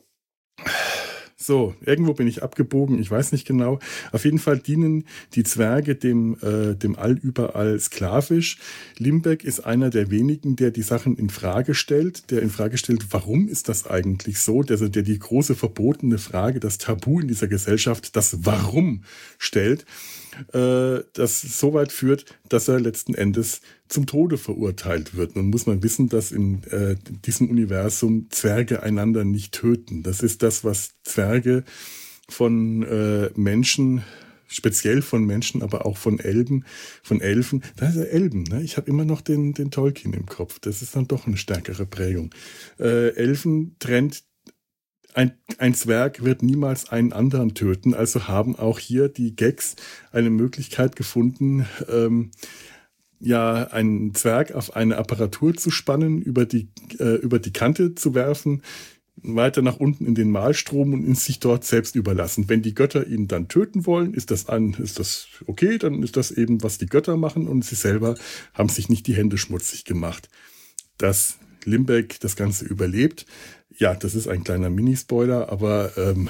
So, irgendwo bin ich abgebogen, ich weiß nicht genau. Auf jeden Fall dienen die Zwerge dem, äh, dem Allüberall sklavisch. Limbeck ist einer der wenigen, der die Sachen in Frage stellt, der in Frage stellt, warum ist das eigentlich so, der, der die große verbotene Frage, das Tabu in dieser Gesellschaft, das Warum stellt, äh, das so weit führt, dass er letzten Endes zum Tode verurteilt wird. Nun muss man wissen, dass in äh, diesem Universum Zwerge einander nicht töten. Das ist das, was Zwerge von äh, Menschen, speziell von Menschen, aber auch von Elben, von Elfen, da ist er Elben, ne? Ich habe immer noch den, den Tolkien im Kopf. Das ist dann doch eine stärkere Prägung. Äh, Elfen trennt Ein, ein Zwerg wird niemals einen anderen töten, also haben auch hier die Gags eine Möglichkeit gefunden, ähm, ja, einen Zwerg auf eine Apparatur zu spannen, über die, äh, über die Kante zu werfen, weiter nach unten in den Malstrom und ihn sich dort selbst überlassen. Wenn die Götter ihn dann töten wollen, ist das, ein, ist das okay, dann ist das eben, was die Götter machen und sie selber haben sich nicht die Hände schmutzig gemacht. Dass Limbeck das Ganze überlebt, ja, das ist ein kleiner Minispoiler, aber ähm,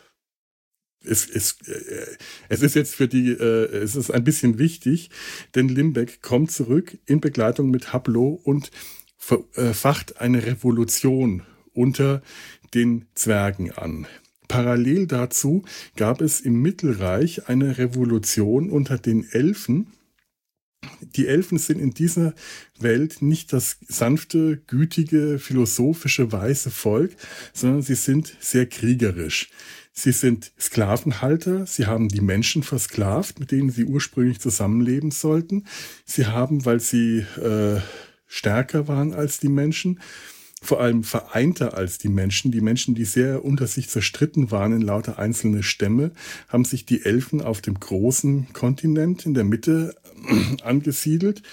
es, es, äh, es ist jetzt für die, äh, es ist ein bisschen wichtig, denn Limbeck kommt zurück in Begleitung mit Hablo und verfacht eine Revolution unter den Zwergen an. Parallel dazu gab es im Mittelreich eine Revolution unter den Elfen. Die Elfen sind in dieser Welt nicht das sanfte, gütige, philosophische, weise Volk, sondern sie sind sehr kriegerisch. Sie sind Sklavenhalter, sie haben die Menschen versklavt, mit denen sie ursprünglich zusammenleben sollten. Sie haben, weil sie äh, stärker waren als die Menschen, vor allem vereinter als die Menschen. Die Menschen, die sehr unter sich zerstritten waren in lauter einzelne Stämme, haben sich die Elfen auf dem großen Kontinent in der Mitte angesiedelt.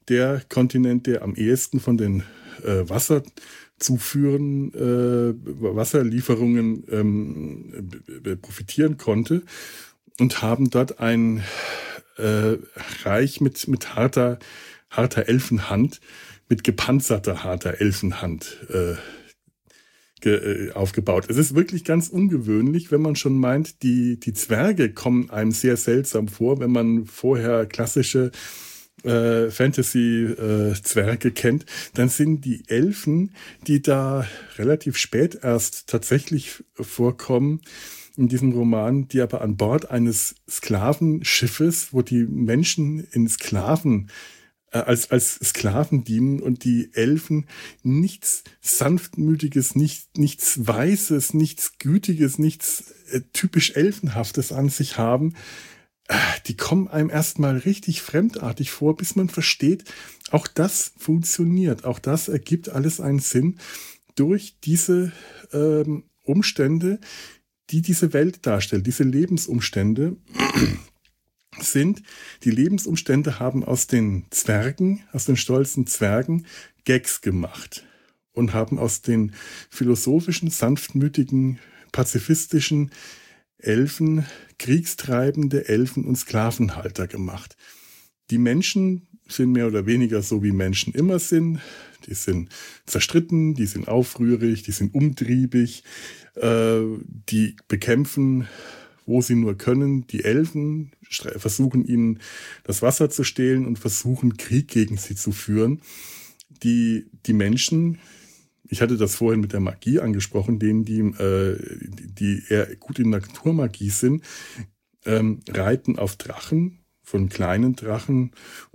der Kontinent, der am ehesten von den äh, Wasserzuführen, äh, Wasserlieferungen ähm, profitieren konnte und haben dort ein äh, Reich mit, mit harter, harter Elfenhand, mit gepanzerter harter Elfenhand äh, ge, äh, aufgebaut. Es ist wirklich ganz ungewöhnlich, wenn man schon meint, die, die Zwerge kommen einem sehr seltsam vor, wenn man vorher klassische äh, Fantasy-Zwerge äh, kennt, dann sind die Elfen, die da relativ spät erst tatsächlich vorkommen, in diesem Roman, die aber an Bord eines Sklavenschiffes, wo die Menschen in Sklaven, äh, als, als Sklaven dienen und die Elfen nichts Sanftmütiges, nicht, nichts Weißes, nichts Gütiges, nichts äh, typisch Elfenhaftes an sich haben, äh, die kommen einem erstmal richtig fremdartig vor, bis man versteht, auch das funktioniert, auch das ergibt alles einen Sinn durch diese ähm, Umstände, die diese Welt darstellt. Diese Lebensumstände sind, die Lebensumstände haben aus den Zwergen, aus den stolzen Zwergen Gags gemacht und haben aus den philosophischen, sanftmütigen, pazifistischen Elfen kriegstreibende Elfen und Sklavenhalter gemacht. Die Menschen sind mehr oder weniger so, wie Menschen immer sind. Die sind zerstritten, die sind aufrührig, die sind umtriebig, äh, die bekämpfen, wo sie nur können, die Elfen, versuchen ihnen das Wasser zu stehlen und versuchen Krieg gegen sie zu führen. Die, die Menschen, ich hatte das vorhin mit der Magie angesprochen, denen die, äh, die eher gut in Naturmagie sind, ähm, reiten auf Drachen, von kleinen Drachen.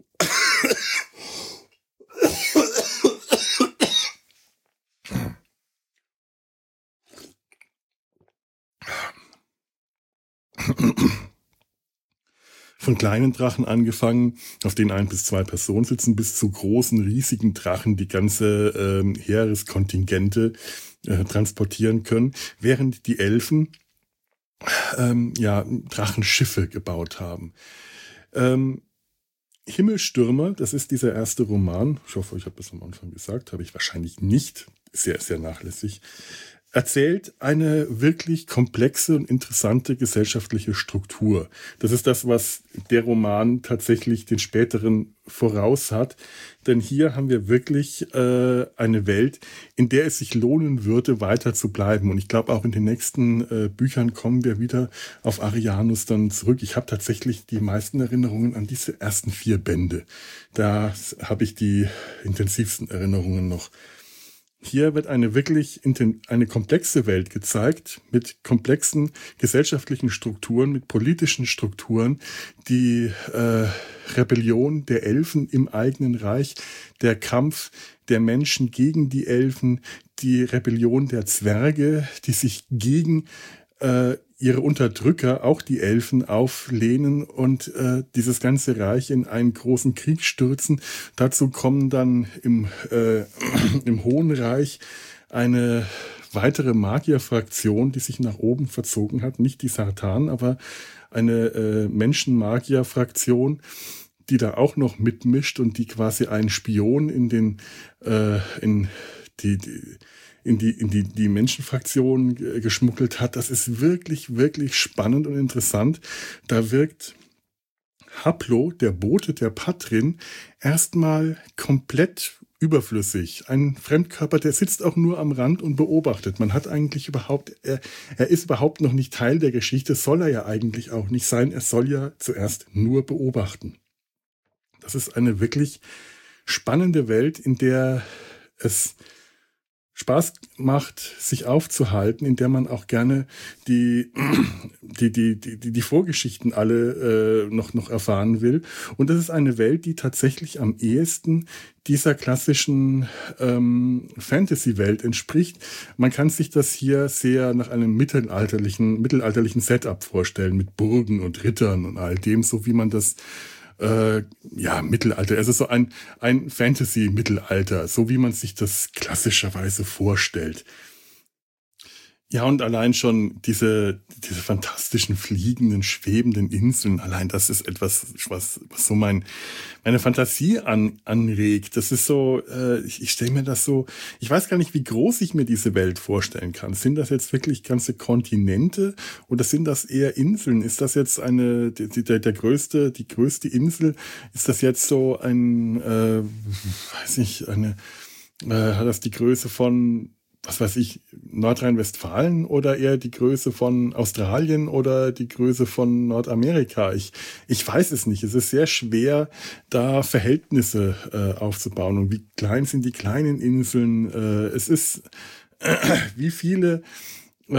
Von kleinen Drachen angefangen, auf denen ein bis zwei Personen sitzen, bis zu großen, riesigen Drachen, die ganze ähm, Heereskontingente äh, transportieren können, während die Elfen ähm, ja Drachenschiffe gebaut haben. Ähm, Himmelstürmer, das ist dieser erste Roman. Ich hoffe, ich habe das am Anfang gesagt, habe ich wahrscheinlich nicht. Sehr, sehr nachlässig. Erzählt eine wirklich komplexe und interessante gesellschaftliche Struktur. Das ist das, was der Roman tatsächlich den späteren voraus hat. Denn hier haben wir wirklich äh, eine Welt, in der es sich lohnen würde, weiter zu bleiben. Und ich glaube, auch in den nächsten äh, Büchern kommen wir wieder auf Arianus dann zurück. Ich habe tatsächlich die meisten Erinnerungen an diese ersten vier Bände. Da habe ich die intensivsten Erinnerungen noch. Hier wird eine wirklich eine komplexe Welt gezeigt, mit komplexen gesellschaftlichen Strukturen, mit politischen Strukturen, die äh, Rebellion der Elfen im eigenen Reich, der Kampf der Menschen gegen die Elfen, die Rebellion der Zwerge, die sich gegen äh, ihre Unterdrücker, auch die Elfen, auflehnen und äh, dieses ganze Reich in einen großen Krieg stürzen. Dazu kommen dann im, äh, im Hohen Reich eine weitere Magierfraktion, die sich nach oben verzogen hat. Nicht die Sartan, aber eine äh, Menschenmagierfraktion, die da auch noch mitmischt und die quasi einen Spion in den äh, in die, die in die, in die, die Menschenfraktion geschmuggelt hat. Das ist wirklich, wirklich spannend und interessant. Da wirkt Haplo, der Bote der Patrin, erstmal komplett überflüssig. Ein Fremdkörper, der sitzt auch nur am Rand und beobachtet. Man hat eigentlich überhaupt, er, er ist überhaupt noch nicht Teil der Geschichte, soll er ja eigentlich auch nicht sein. Er soll ja zuerst nur beobachten. Das ist eine wirklich spannende Welt, in der es Spaß macht, sich aufzuhalten, in der man auch gerne die, die, die, die, die Vorgeschichten alle äh, noch, noch erfahren will. Und das ist eine Welt, die tatsächlich am ehesten dieser klassischen ähm, Fantasy-Welt entspricht. Man kann sich das hier sehr nach einem mittelalterlichen, mittelalterlichen Setup vorstellen, mit Burgen und Rittern und all dem, so wie man das Äh, ja, Mittelalter. Es ist so ein, ein Fantasy-Mittelalter, so wie man sich das klassischerweise vorstellt. Ja, und allein schon diese, diese fantastischen fliegenden, schwebenden Inseln, allein das ist etwas, was, was so mein, meine Fantasie an, anregt. Das ist so, äh, ich, ich stelle mir das so, ich weiß gar nicht, wie groß ich mir diese Welt vorstellen kann. Sind das jetzt wirklich ganze Kontinente oder sind das eher Inseln? Ist das jetzt eine, die, die, der, der größte, die größte Insel? Ist das jetzt so ein, äh, weiß nicht, eine, äh, hat das die Größe von, was weiß ich, Nordrhein-Westfalen oder eher die Größe von Australien oder die Größe von Nordamerika? Ich, ich weiß es nicht. Es ist sehr schwer, da Verhältnisse äh, aufzubauen. Und wie klein sind die kleinen Inseln? Äh, es ist, äh, wie viele, äh,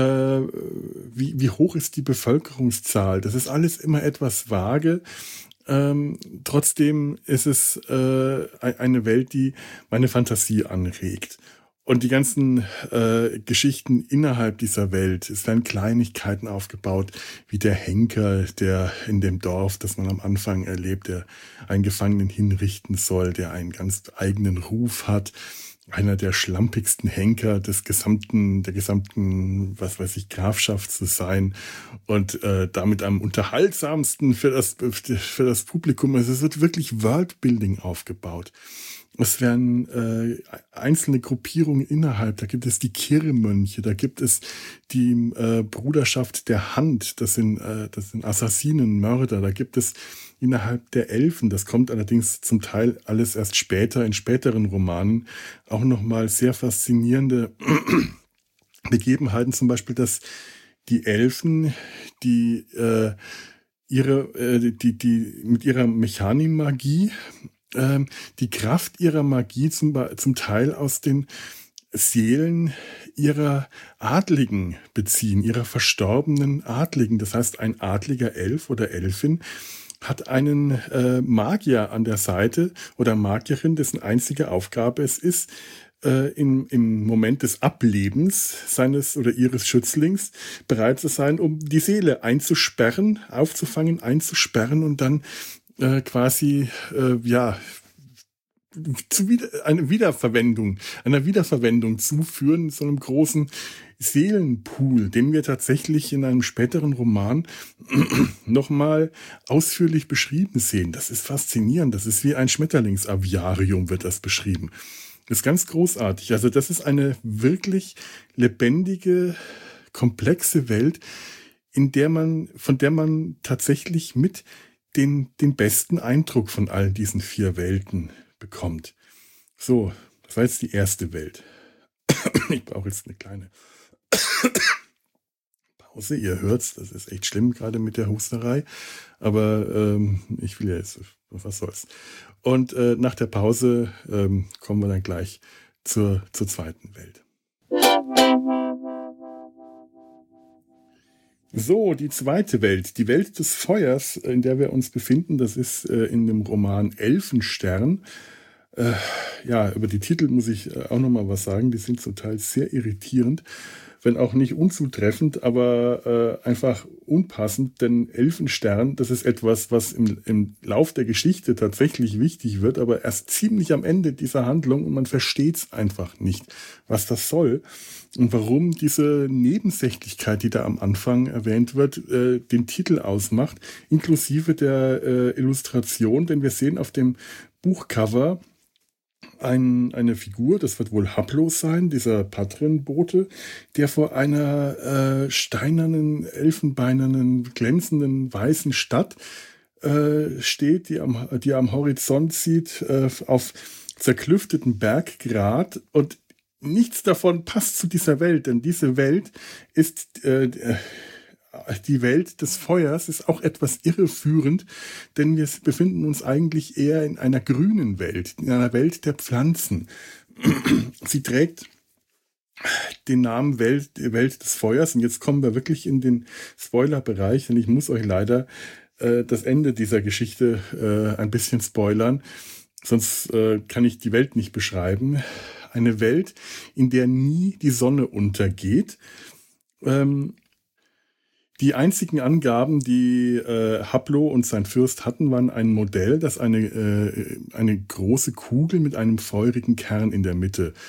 wie, wie hoch ist die Bevölkerungszahl? Das ist alles immer etwas vage. Ähm, trotzdem ist es äh, eine Welt, die meine Fantasie anregt. Und die ganzen äh, Geschichten innerhalb dieser Welt, es werden Kleinigkeiten aufgebaut, wie der Henker, der in dem Dorf, das man am Anfang erlebt, der einen Gefangenen hinrichten soll, der einen ganz eigenen Ruf hat, einer der schlampigsten Henker des gesamten, der gesamten, was weiß ich, Grafschaft zu sein und äh, damit am unterhaltsamsten für das, für das Publikum. Also es wird wirklich Worldbuilding aufgebaut. Es werden äh, einzelne Gruppierungen innerhalb, da gibt es die Kirrmönche, da gibt es die äh, Bruderschaft der Hand, das sind, äh, das sind Assassinen, Mörder, da gibt es innerhalb der Elfen, das kommt allerdings zum Teil alles erst später, in späteren Romanen, auch nochmal sehr faszinierende Begebenheiten, zum Beispiel, dass die Elfen, die äh, ihre, äh, die, die mit ihrer Mechanimagie die Kraft ihrer Magie zum, zum Teil aus den Seelen ihrer Adligen beziehen, ihrer verstorbenen Adligen. Das heißt, ein adliger Elf oder Elfin hat einen äh, Magier an der Seite oder Magierin, dessen einzige Aufgabe es ist, äh, im, im Moment des Ablebens seines oder ihres Schützlings bereit zu sein, um die Seele einzusperren, aufzufangen, einzusperren und dann Äh, quasi, äh, ja, zu wieder, eine Wiederverwendung, einer Wiederverwendung zuführen, so einem großen Seelenpool, den wir tatsächlich in einem späteren Roman nochmal ausführlich beschrieben sehen. Das ist faszinierend. Das ist wie ein Schmetterlingsaviarium, wird das beschrieben. Das ist ganz großartig. Also das ist eine wirklich lebendige, komplexe Welt, in der man, von der man tatsächlich mit Den, den besten Eindruck von all diesen vier Welten bekommt. So, das war jetzt die erste Welt. Ich brauche jetzt eine kleine Pause. Ihr hört's, das ist echt schlimm, gerade mit der Husterei. Aber ähm, ich will ja jetzt, was soll's. Und äh, nach der Pause ähm, kommen wir dann gleich zur, zur zweiten Welt. So, die zweite Welt, die Welt des Feuers, in der wir uns befinden, das ist äh, in dem Roman Elfenstern. Äh, ja, über die Titel muss ich äh, auch noch mal was sagen. Die sind zum Teil sehr irritierend, wenn auch nicht unzutreffend, aber äh, einfach unpassend. Denn Elfenstern, das ist etwas, was im, im Lauf der Geschichte tatsächlich wichtig wird, aber erst ziemlich am Ende dieser Handlung und man versteht es einfach nicht, was das soll. Und warum diese Nebensächlichkeit, die da am Anfang erwähnt wird, äh, den Titel ausmacht, inklusive der äh, Illustration, denn wir sehen auf dem Buchcover ein, eine Figur, das wird wohl Haplo sein, dieser Patrin-Bote, der vor einer äh, steinernen, elfenbeinernen, glänzenden, weißen Stadt äh, steht, die am, die am Horizont sieht, äh, auf zerklüfteten Berggrat, und nichts davon passt zu dieser Welt, denn diese Welt ist äh, die Welt des Feuers, ist auch etwas irreführend, denn wir befinden uns eigentlich eher in einer grünen Welt, in einer Welt der Pflanzen. Sie trägt den Namen Welt, Welt des Feuers, und jetzt kommen wir wirklich in den Spoiler-Bereich, denn ich muss euch leider äh, das Ende dieser Geschichte äh, ein bisschen spoilern, sonst äh, kann ich die Welt nicht beschreiben. Eine Welt, in der nie die Sonne untergeht. Ähm, die einzigen Angaben, die äh, Haplo und sein Fürst hatten, waren ein Modell, das eine, äh, eine große Kugel mit einem feurigen Kern in der Mitte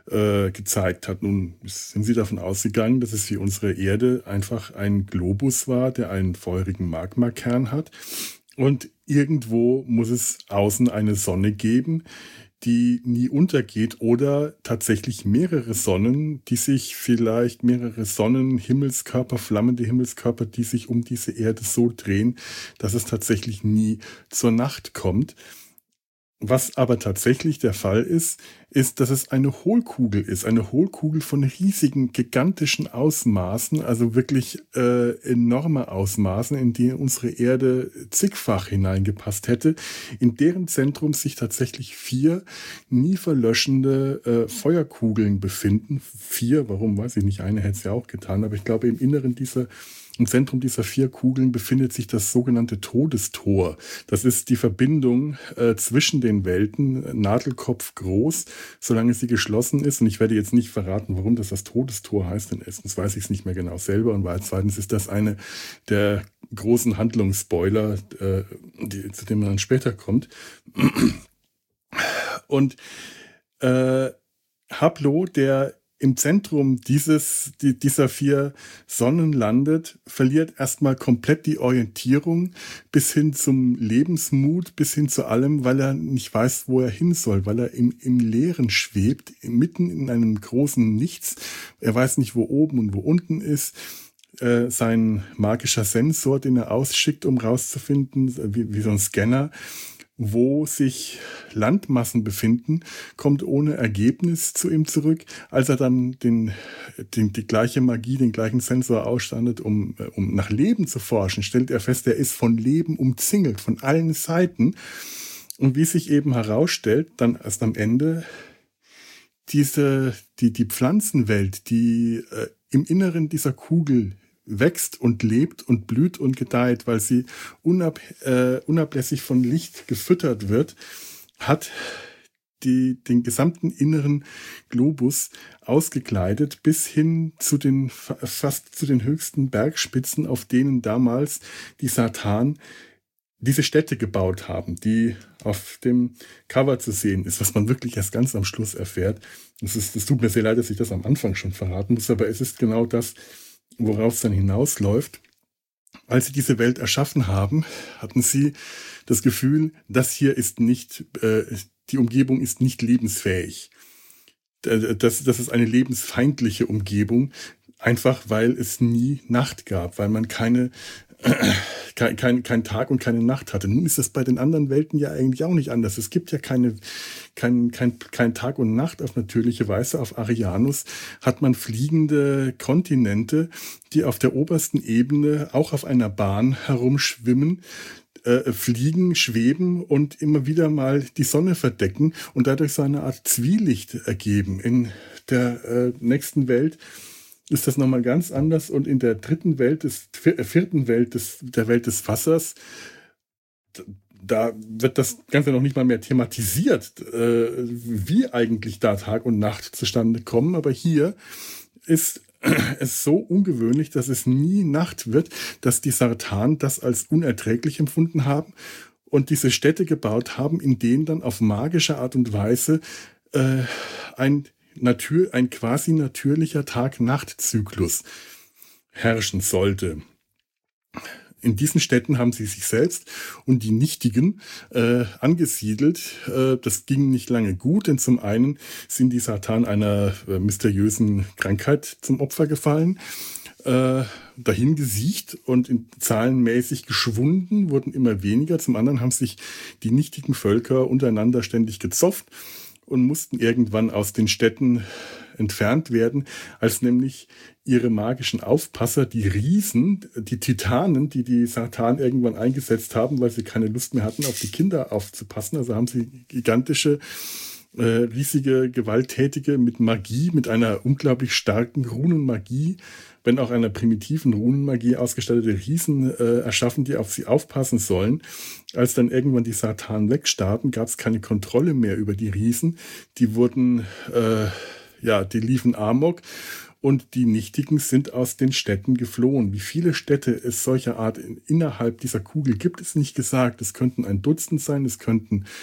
äh, gezeigt hat. Nun sind sie davon ausgegangen, dass es wie unsere Erde einfach ein Globus war, der einen feurigen Magmakern hat. Und irgendwo muss es außen eine Sonne geben, die nie untergeht, oder tatsächlich mehrere Sonnen, die sich vielleicht mehrere Sonnen, Himmelskörper, flammende Himmelskörper, die sich um diese Erde so drehen, dass es tatsächlich nie zur Nacht kommt. Was aber tatsächlich der Fall ist, ist, dass es eine Hohlkugel ist. Eine Hohlkugel von riesigen, gigantischen Ausmaßen, also wirklich äh, enorme Ausmaßen, in die unsere Erde zigfach hineingepasst hätte, in deren Zentrum sich tatsächlich vier nie verlöschende äh, Feuerkugeln befinden. Vier, warum, weiß ich nicht, eine hätte es ja auch getan, aber ich glaube, im Inneren dieser Im Zentrum dieser vier Kugeln befindet sich das sogenannte Todestor. Das ist die Verbindung äh, zwischen den Welten, Nadelkopf groß, solange sie geschlossen ist. Und ich werde jetzt nicht verraten, warum das das Todestor heißt, denn erstens weiß ich es nicht mehr genau selber und zweitens ist das eine der großen Handlungsspoiler, äh, die, zu dem man dann später kommt. Und äh, Haplo, der im Zentrum dieses, die, dieser vier Sonnen landet, verliert erstmal komplett die Orientierung bis hin zum Lebensmut, bis hin zu allem, weil er nicht weiß, wo er hin soll, weil er im, im Leeren schwebt, mitten in einem großen Nichts. Er weiß nicht, wo oben und wo unten ist. Äh, sein magischer Sensor, den er ausschickt, um rauszufinden, wie, wie so ein Scanner, wo sich Landmassen befinden, kommt ohne Ergebnis zu ihm zurück. Als er dann den, den, die gleiche Magie, den gleichen Sensor ausstandet, um, um nach Leben zu forschen, stellt er fest, er ist von Leben umzingelt, von allen Seiten. Und wie sich eben herausstellt, dann erst am Ende, diese, die, die Pflanzenwelt, die äh, im Inneren dieser Kugel wächst und lebt und blüht und gedeiht, weil sie unab, äh, unablässig von Licht gefüttert wird, hat die, den gesamten inneren Globus ausgekleidet bis hin zu den fast zu den höchsten Bergspitzen, auf denen damals die Sartan diese Städte gebaut haben, die auf dem Cover zu sehen ist, was man wirklich erst ganz am Schluss erfährt. Es ist, es tut mir sehr leid, dass ich das am Anfang schon verraten muss, aber es ist genau das, worauf es dann hinausläuft. Als sie diese Welt erschaffen haben, hatten sie das Gefühl, das hier ist nicht, äh, die Umgebung ist nicht lebensfähig. Das, das ist eine lebensfeindliche Umgebung, einfach weil es nie Nacht gab, weil man keine, äh, kein, kein, kein Tag und keine Nacht hatte. Nun ist das bei den anderen Welten ja eigentlich auch nicht anders. Es gibt ja keine, kein, kein, kein Tag und Nacht auf natürliche Weise. Auf Arianus hat man fliegende Kontinente, die auf der obersten Ebene auch auf einer Bahn herumschwimmen, äh, fliegen, schweben und immer wieder mal die Sonne verdecken und dadurch so eine Art Zwielicht ergeben. In der äh, nächsten Welt ist das nochmal ganz anders und in der dritten Welt, des, vierten Welt, des, der Welt des Wassers, da wird das Ganze noch nicht mal mehr thematisiert, äh, wie eigentlich da Tag und Nacht zustande kommen. Aber hier ist es so ungewöhnlich, dass es nie Nacht wird, dass die Sartan das als unerträglich empfunden haben und diese Städte gebaut haben, in denen dann auf magische Art und Weise äh, ein Natur, ein quasi natürlicher Tag-Nacht-Zyklus herrschen sollte. In diesen Städten haben sie sich selbst und die Nichtigen äh, angesiedelt. Äh, das ging nicht lange gut, denn zum einen sind die Sartan einer äh, mysteriösen Krankheit zum Opfer gefallen, äh, dahin gesiecht und in zahlenmäßig geschwunden, wurden immer weniger. Zum anderen haben sich die nichtigen Völker untereinander ständig gezofft und mussten irgendwann aus den Städten entfernt werden, als nämlich ihre magischen Aufpasser, die Riesen, die Titanen, die die Sartan irgendwann eingesetzt haben, weil sie keine Lust mehr hatten, auf die Kinder aufzupassen. Also haben sie gigantische, äh, riesige, gewalttätige, mit Magie, mit einer unglaublich starken Runenmagie, wenn auch einer primitiven Runenmagie ausgestattete Riesen äh, erschaffen, die auf sie aufpassen sollen. Als dann irgendwann die Sartan wegstarben, gab es keine Kontrolle mehr über die Riesen. Die wurden, äh, ja, die liefen amok und die Nichtigen sind aus den Städten geflohen. Wie viele Städte es solcher Art in, innerhalb dieser Kugel gibt, ist nicht gesagt. Es könnten ein Dutzend sein, es könnten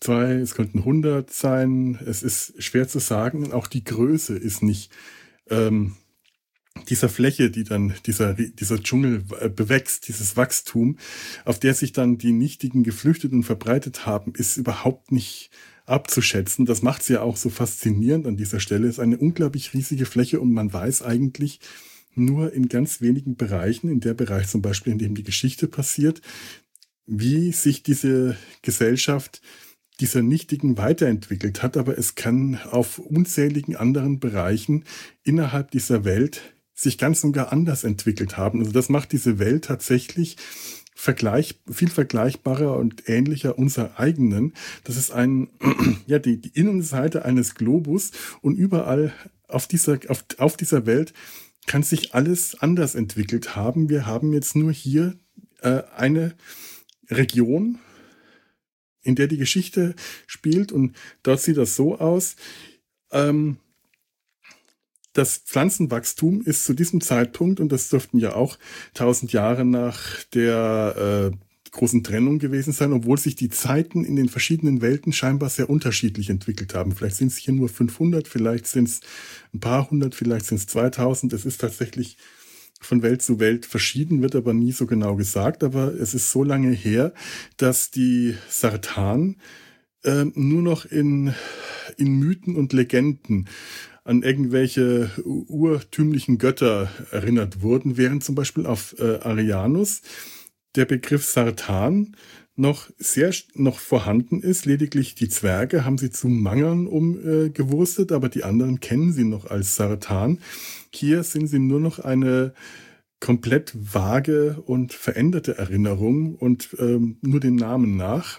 zwei, es könnten hundert sein. Es ist schwer zu sagen. Und auch die Größe ist nicht ähm, dieser Fläche, die dann dieser, dieser Dschungel bewächst, dieses Wachstum, auf der sich dann die Nichtigen geflüchtet und verbreitet haben, ist überhaupt nicht abzuschätzen. Das macht es ja auch so faszinierend an dieser Stelle. Es ist eine unglaublich riesige Fläche und man weiß eigentlich nur in ganz wenigen Bereichen, in der Bereich zum Beispiel, in dem die Geschichte passiert, wie sich diese Gesellschaft dieser Nichtigen weiterentwickelt hat. Aber es kann auf unzähligen anderen Bereichen innerhalb dieser Welt sich ganz und gar anders entwickelt haben. Also das macht diese Welt tatsächlich vergleich, viel vergleichbarer und ähnlicher unserer eigenen. Das ist ein, ja, die, die Innenseite eines Globus und überall auf dieser, auf, auf dieser Welt kann sich alles anders entwickelt haben. Wir haben jetzt nur hier äh, eine Region, in der die Geschichte spielt und dort sieht das so aus, ähm, das Pflanzenwachstum ist zu diesem Zeitpunkt, und das dürften ja auch tausend Jahre nach der äh, großen Trennung gewesen sein, obwohl sich die Zeiten in den verschiedenen Welten scheinbar sehr unterschiedlich entwickelt haben. Vielleicht sind es hier nur fünfhundert, vielleicht sind es ein paar hundert, vielleicht sind es zweitausend. Es ist tatsächlich von Welt zu Welt verschieden, wird aber nie so genau gesagt. Aber es ist so lange her, dass die Sartan äh, nur noch in, in Mythen und Legenden an irgendwelche urtümlichen Götter erinnert wurden, während zum Beispiel auf äh, Arianus der Begriff Sartan noch sehr noch vorhanden ist. Lediglich die Zwerge haben sie zu Mangern umgewurstet, äh, aber die anderen kennen sie noch als Sartan. Hier sind sie nur noch eine komplett vage und veränderte Erinnerung und ähm, nur dem Namen nach.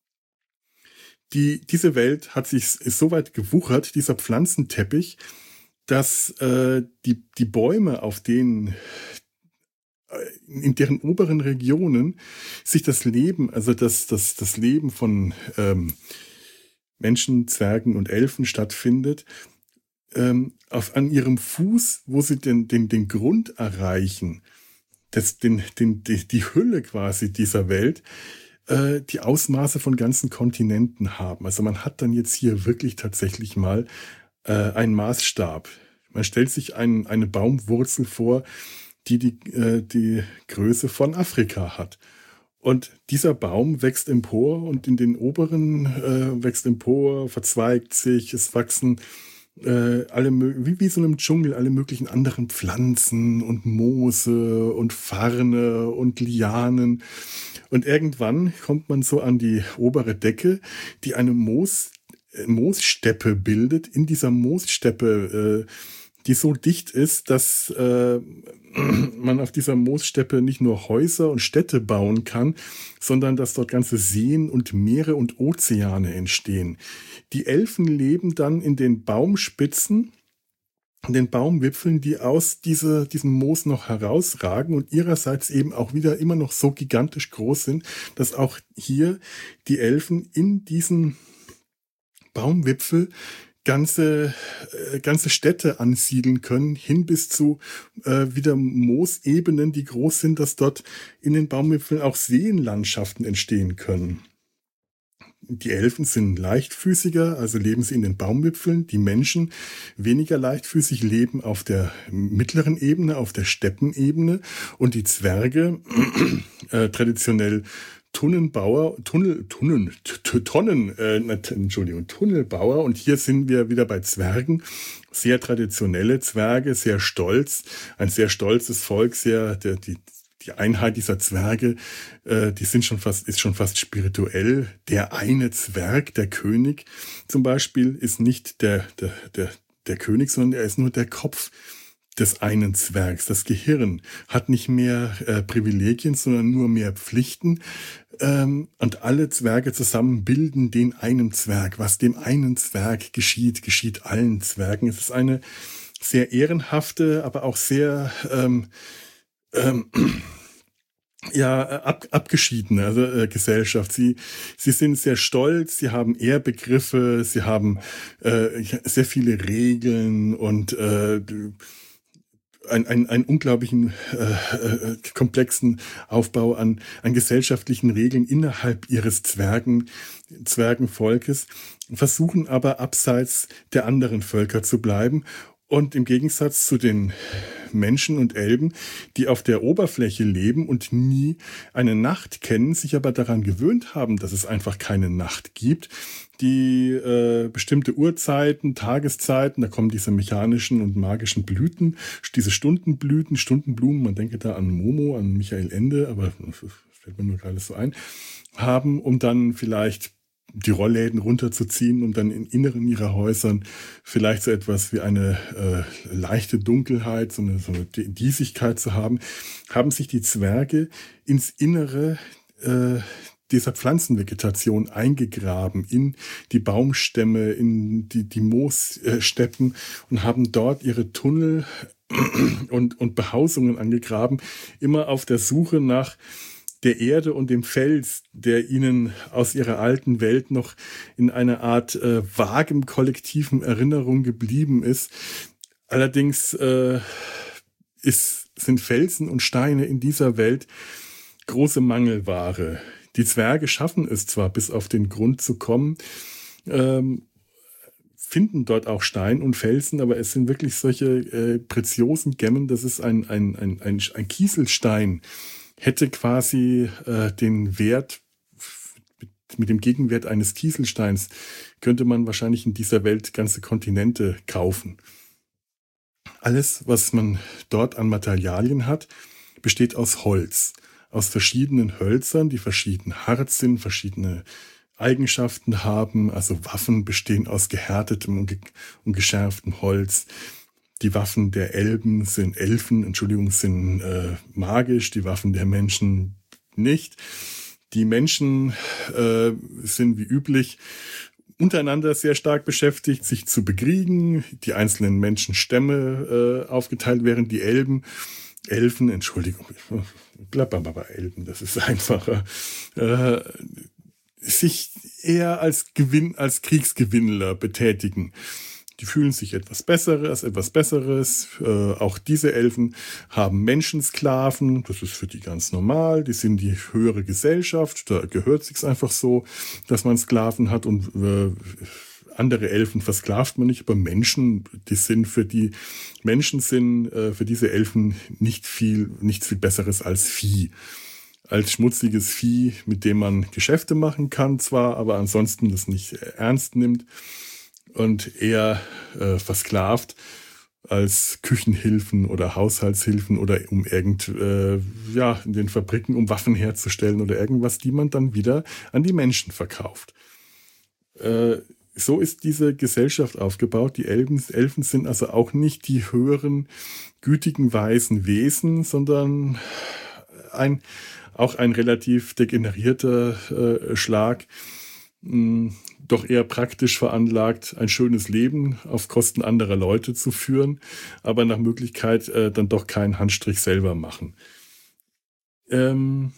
Die, diese Welt hat sich so weit gewuchert, dieser Pflanzenteppich, dass äh, die, die Bäume, auf denen, in deren oberen Regionen sich das Leben, also das, das, das Leben von ähm, Menschen, Zwergen und Elfen stattfindet, ähm, auf, an ihrem Fuß, wo sie den, den, den Grund erreichen, das, den, den, die, die Hülle quasi dieser Welt, die Ausmaße von ganzen Kontinenten haben. Also man hat dann jetzt hier wirklich tatsächlich mal äh, einen Maßstab. Man stellt sich ein, eine Baumwurzel vor, die die, äh, die Größe von Afrika hat. Und dieser Baum wächst empor und in den oberen äh, wächst empor, verzweigt sich, es wachsen äh, alle wie, wie so einem Dschungel alle möglichen anderen Pflanzen und Moose und Farne und Lianen. Und irgendwann kommt man so an die obere Decke, die eine Moos, äh, Moossteppe bildet. In dieser Moossteppe, äh, die so dicht ist, dass äh, man auf dieser Moossteppe nicht nur Häuser und Städte bauen kann, sondern dass dort ganze Seen und Meere und Ozeane entstehen. Die Elfen leben dann in den Baumspitzen, in den Baumwipfeln, die aus dieser, diesem Moos noch herausragen und ihrerseits eben auch wieder immer noch so gigantisch groß sind, dass auch hier die Elfen in diesen Baumwipfel ganze, äh, ganze Städte ansiedeln können, hin bis zu äh, wieder Moosebenen, die groß sind, dass dort in den Baumwipfeln auch Seenlandschaften entstehen können. Die Elfen sind leichtfüßiger, also leben sie in den Baumwipfeln. Die Menschen, weniger leichtfüßig, leben auf der mittleren Ebene, auf der Steppenebene. Und die Zwerge, äh, traditionell Tunnelbauer, Tunnel, Tunnel, Tonnen, äh, Entschuldigung, Tunnelbauer. Und hier sind wir wieder bei Zwergen. Sehr traditionelle Zwerge, sehr stolz. Ein sehr stolzes Volk, sehr, der, die, Die Einheit dieser Zwerge, äh, die sind schon fast, ist schon fast spirituell. Der eine Zwerg, der König zum Beispiel, ist nicht der, der, der, der König, sondern er ist nur der Kopf des einen Zwergs. Das Gehirn hat nicht mehr äh, Privilegien, sondern nur mehr Pflichten. Ähm, und alle Zwerge zusammen bilden den einen Zwerg. Was dem einen Zwerg geschieht, geschieht allen Zwergen. Es ist eine sehr ehrenhafte, aber auch sehr ähm, ähm, ja, ab, abgeschiedene also, äh, Gesellschaft. Sie, sie sind sehr stolz, sie haben Ehrbegriffe, sie haben äh, sehr viele Regeln und äh, einen, einen, einen unglaublichen äh, äh, komplexen Aufbau an, an gesellschaftlichen Regeln innerhalb ihres Zwergen, Zwergenvolkes, versuchen aber abseits der anderen Völker zu bleiben. Und im Gegensatz zu den Menschen und Elben, die auf der Oberfläche leben und nie eine Nacht kennen, sich aber daran gewöhnt haben, dass es einfach keine Nacht gibt, die äh, bestimmte Uhrzeiten, Tageszeiten, da kommen diese mechanischen und magischen Blüten, diese Stundenblüten, Stundenblumen, man denke da an Momo, an Michael Ende, aber das fällt mir nur gerade so ein, haben, um dann vielleicht die Rollläden runterzuziehen, um dann im Inneren ihrer Häusern vielleicht so etwas wie eine äh, leichte Dunkelheit, so eine, so eine Diesigkeit zu haben, haben sich die Zwerge ins Innere äh, dieser Pflanzenvegetation eingegraben, in die Baumstämme, in die, die Moossteppen und haben dort ihre Tunnel und, und Behausungen angegraben, immer auf der Suche nach der Erde und dem Fels, der ihnen aus ihrer alten Welt noch in einer Art äh, vagem kollektiven Erinnerung geblieben ist. Allerdings äh, ist, sind Felsen und Steine in dieser Welt große Mangelware. Die Zwerge schaffen es zwar, bis auf den Grund zu kommen, ähm, finden dort auch Stein und Felsen, aber es sind wirklich solche äh, preziosen Gemmen, das ist ein, ein, ein, ein, ein Kieselstein, hätte quasi äh, den Wert, mit, mit dem Gegenwert eines Kieselsteins, könnte man wahrscheinlich in dieser Welt ganze Kontinente kaufen. Alles, was man dort an Materialien hat, besteht aus Holz. Aus verschiedenen Hölzern, die verschieden hart sind, verschiedene Eigenschaften haben. Also Waffen bestehen aus gehärtetem und, ge- und geschärftem Holz. Die Waffen der Elben sind Elfen, Entschuldigung, sind äh, magisch, die Waffen der Menschen nicht. Die Menschen äh, sind wie üblich untereinander sehr stark beschäftigt, sich zu bekriegen. Die einzelnen Menschenstämme äh, aufgeteilt, während die Elben, Elfen, Entschuldigung, bleib mal bei Elben, das ist einfacher, äh, sich eher als Gewinn, als Kriegsgewinnler betätigen. Die fühlen sich etwas Besseres, etwas Besseres. Äh, auch diese Elfen haben Menschensklaven. Das ist für die ganz normal. Die sind die höhere Gesellschaft. Da gehört sich's einfach so, dass man Sklaven hat. Und äh, andere Elfen versklavt man nicht. Aber Menschen, die sind für die Menschen sind äh, für diese Elfen nicht viel, nichts viel Besseres als Vieh. Als schmutziges Vieh, mit dem man Geschäfte machen kann zwar, aber ansonsten das nicht ernst nimmt. Und eher äh, versklavt als Küchenhilfen oder Haushaltshilfen oder um irgend, äh, ja, in den Fabriken, um Waffen herzustellen oder irgendwas, die man dann wieder an die Menschen verkauft. Äh, so ist diese Gesellschaft aufgebaut. Die Elben, Elfen sind also auch nicht die höheren, gütigen, weisen Wesen, sondern ein, auch ein relativ degenerierter äh, Schlag, mh, doch eher praktisch veranlagt, ein schönes Leben auf Kosten anderer Leute zu führen, aber nach Möglichkeit äh, dann doch keinen Handstrich selber machen. Ähm,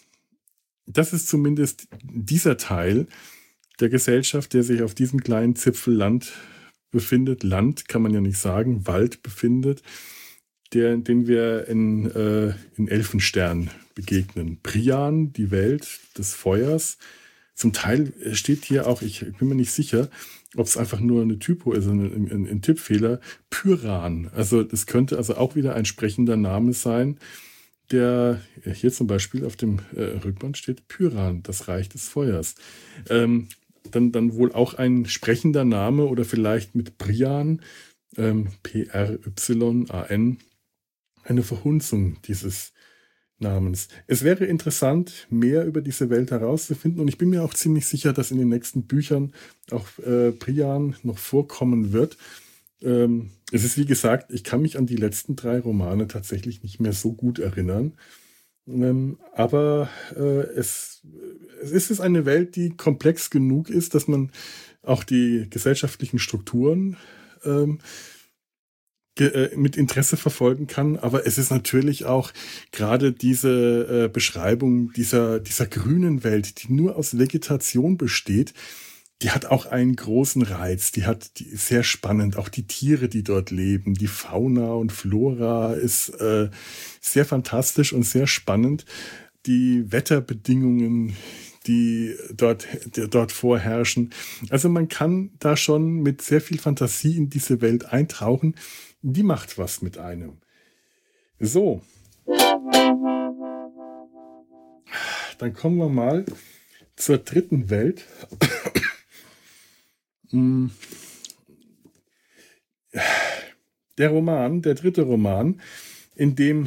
das ist zumindest dieser Teil der Gesellschaft, der sich auf diesem kleinen Zipfel Land befindet. Land kann man ja nicht sagen, Wald befindet, der, den wir in, äh, in Elfenstern begegnen. Prian, die Welt des Feuers. Zum Teil steht hier auch, ich bin mir nicht sicher, ob es einfach nur eine Typo ist, ein, ein, ein Tippfehler, Pyran. Also das könnte also auch wieder ein sprechender Name sein, der hier zum Beispiel auf dem äh, Rückband steht, Pyran, das Reich des Feuers. Ähm, dann, dann wohl auch ein sprechender Name oder vielleicht mit Prian, ähm, P R Y A N, eine Verhunzung dieses Namens. Es wäre interessant, mehr über diese Welt herauszufinden und ich bin mir auch ziemlich sicher, dass in den nächsten Büchern auch äh, Prian noch vorkommen wird. Ähm, es ist wie gesagt, ich kann mich an die letzten drei Romane tatsächlich nicht mehr so gut erinnern, ähm, aber äh, es, es ist eine Welt, die komplex genug ist, dass man auch die gesellschaftlichen Strukturen ähm, mit Interesse verfolgen kann, aber es ist natürlich auch gerade diese äh, Beschreibung dieser, dieser grünen Welt, die nur aus Vegetation besteht, die hat auch einen großen Reiz. Die hat, die ist sehr spannend. Auch die Tiere, die dort leben, die Fauna und Flora ist äh, sehr fantastisch und sehr spannend. Die Wetterbedingungen, die dort, die dort vorherrschen. Also man kann da schon mit sehr viel Fantasie in diese Welt eintauchen. Die macht was mit einem. So. Dann kommen wir mal zur dritten Welt. Der Roman, der dritte Roman, in dem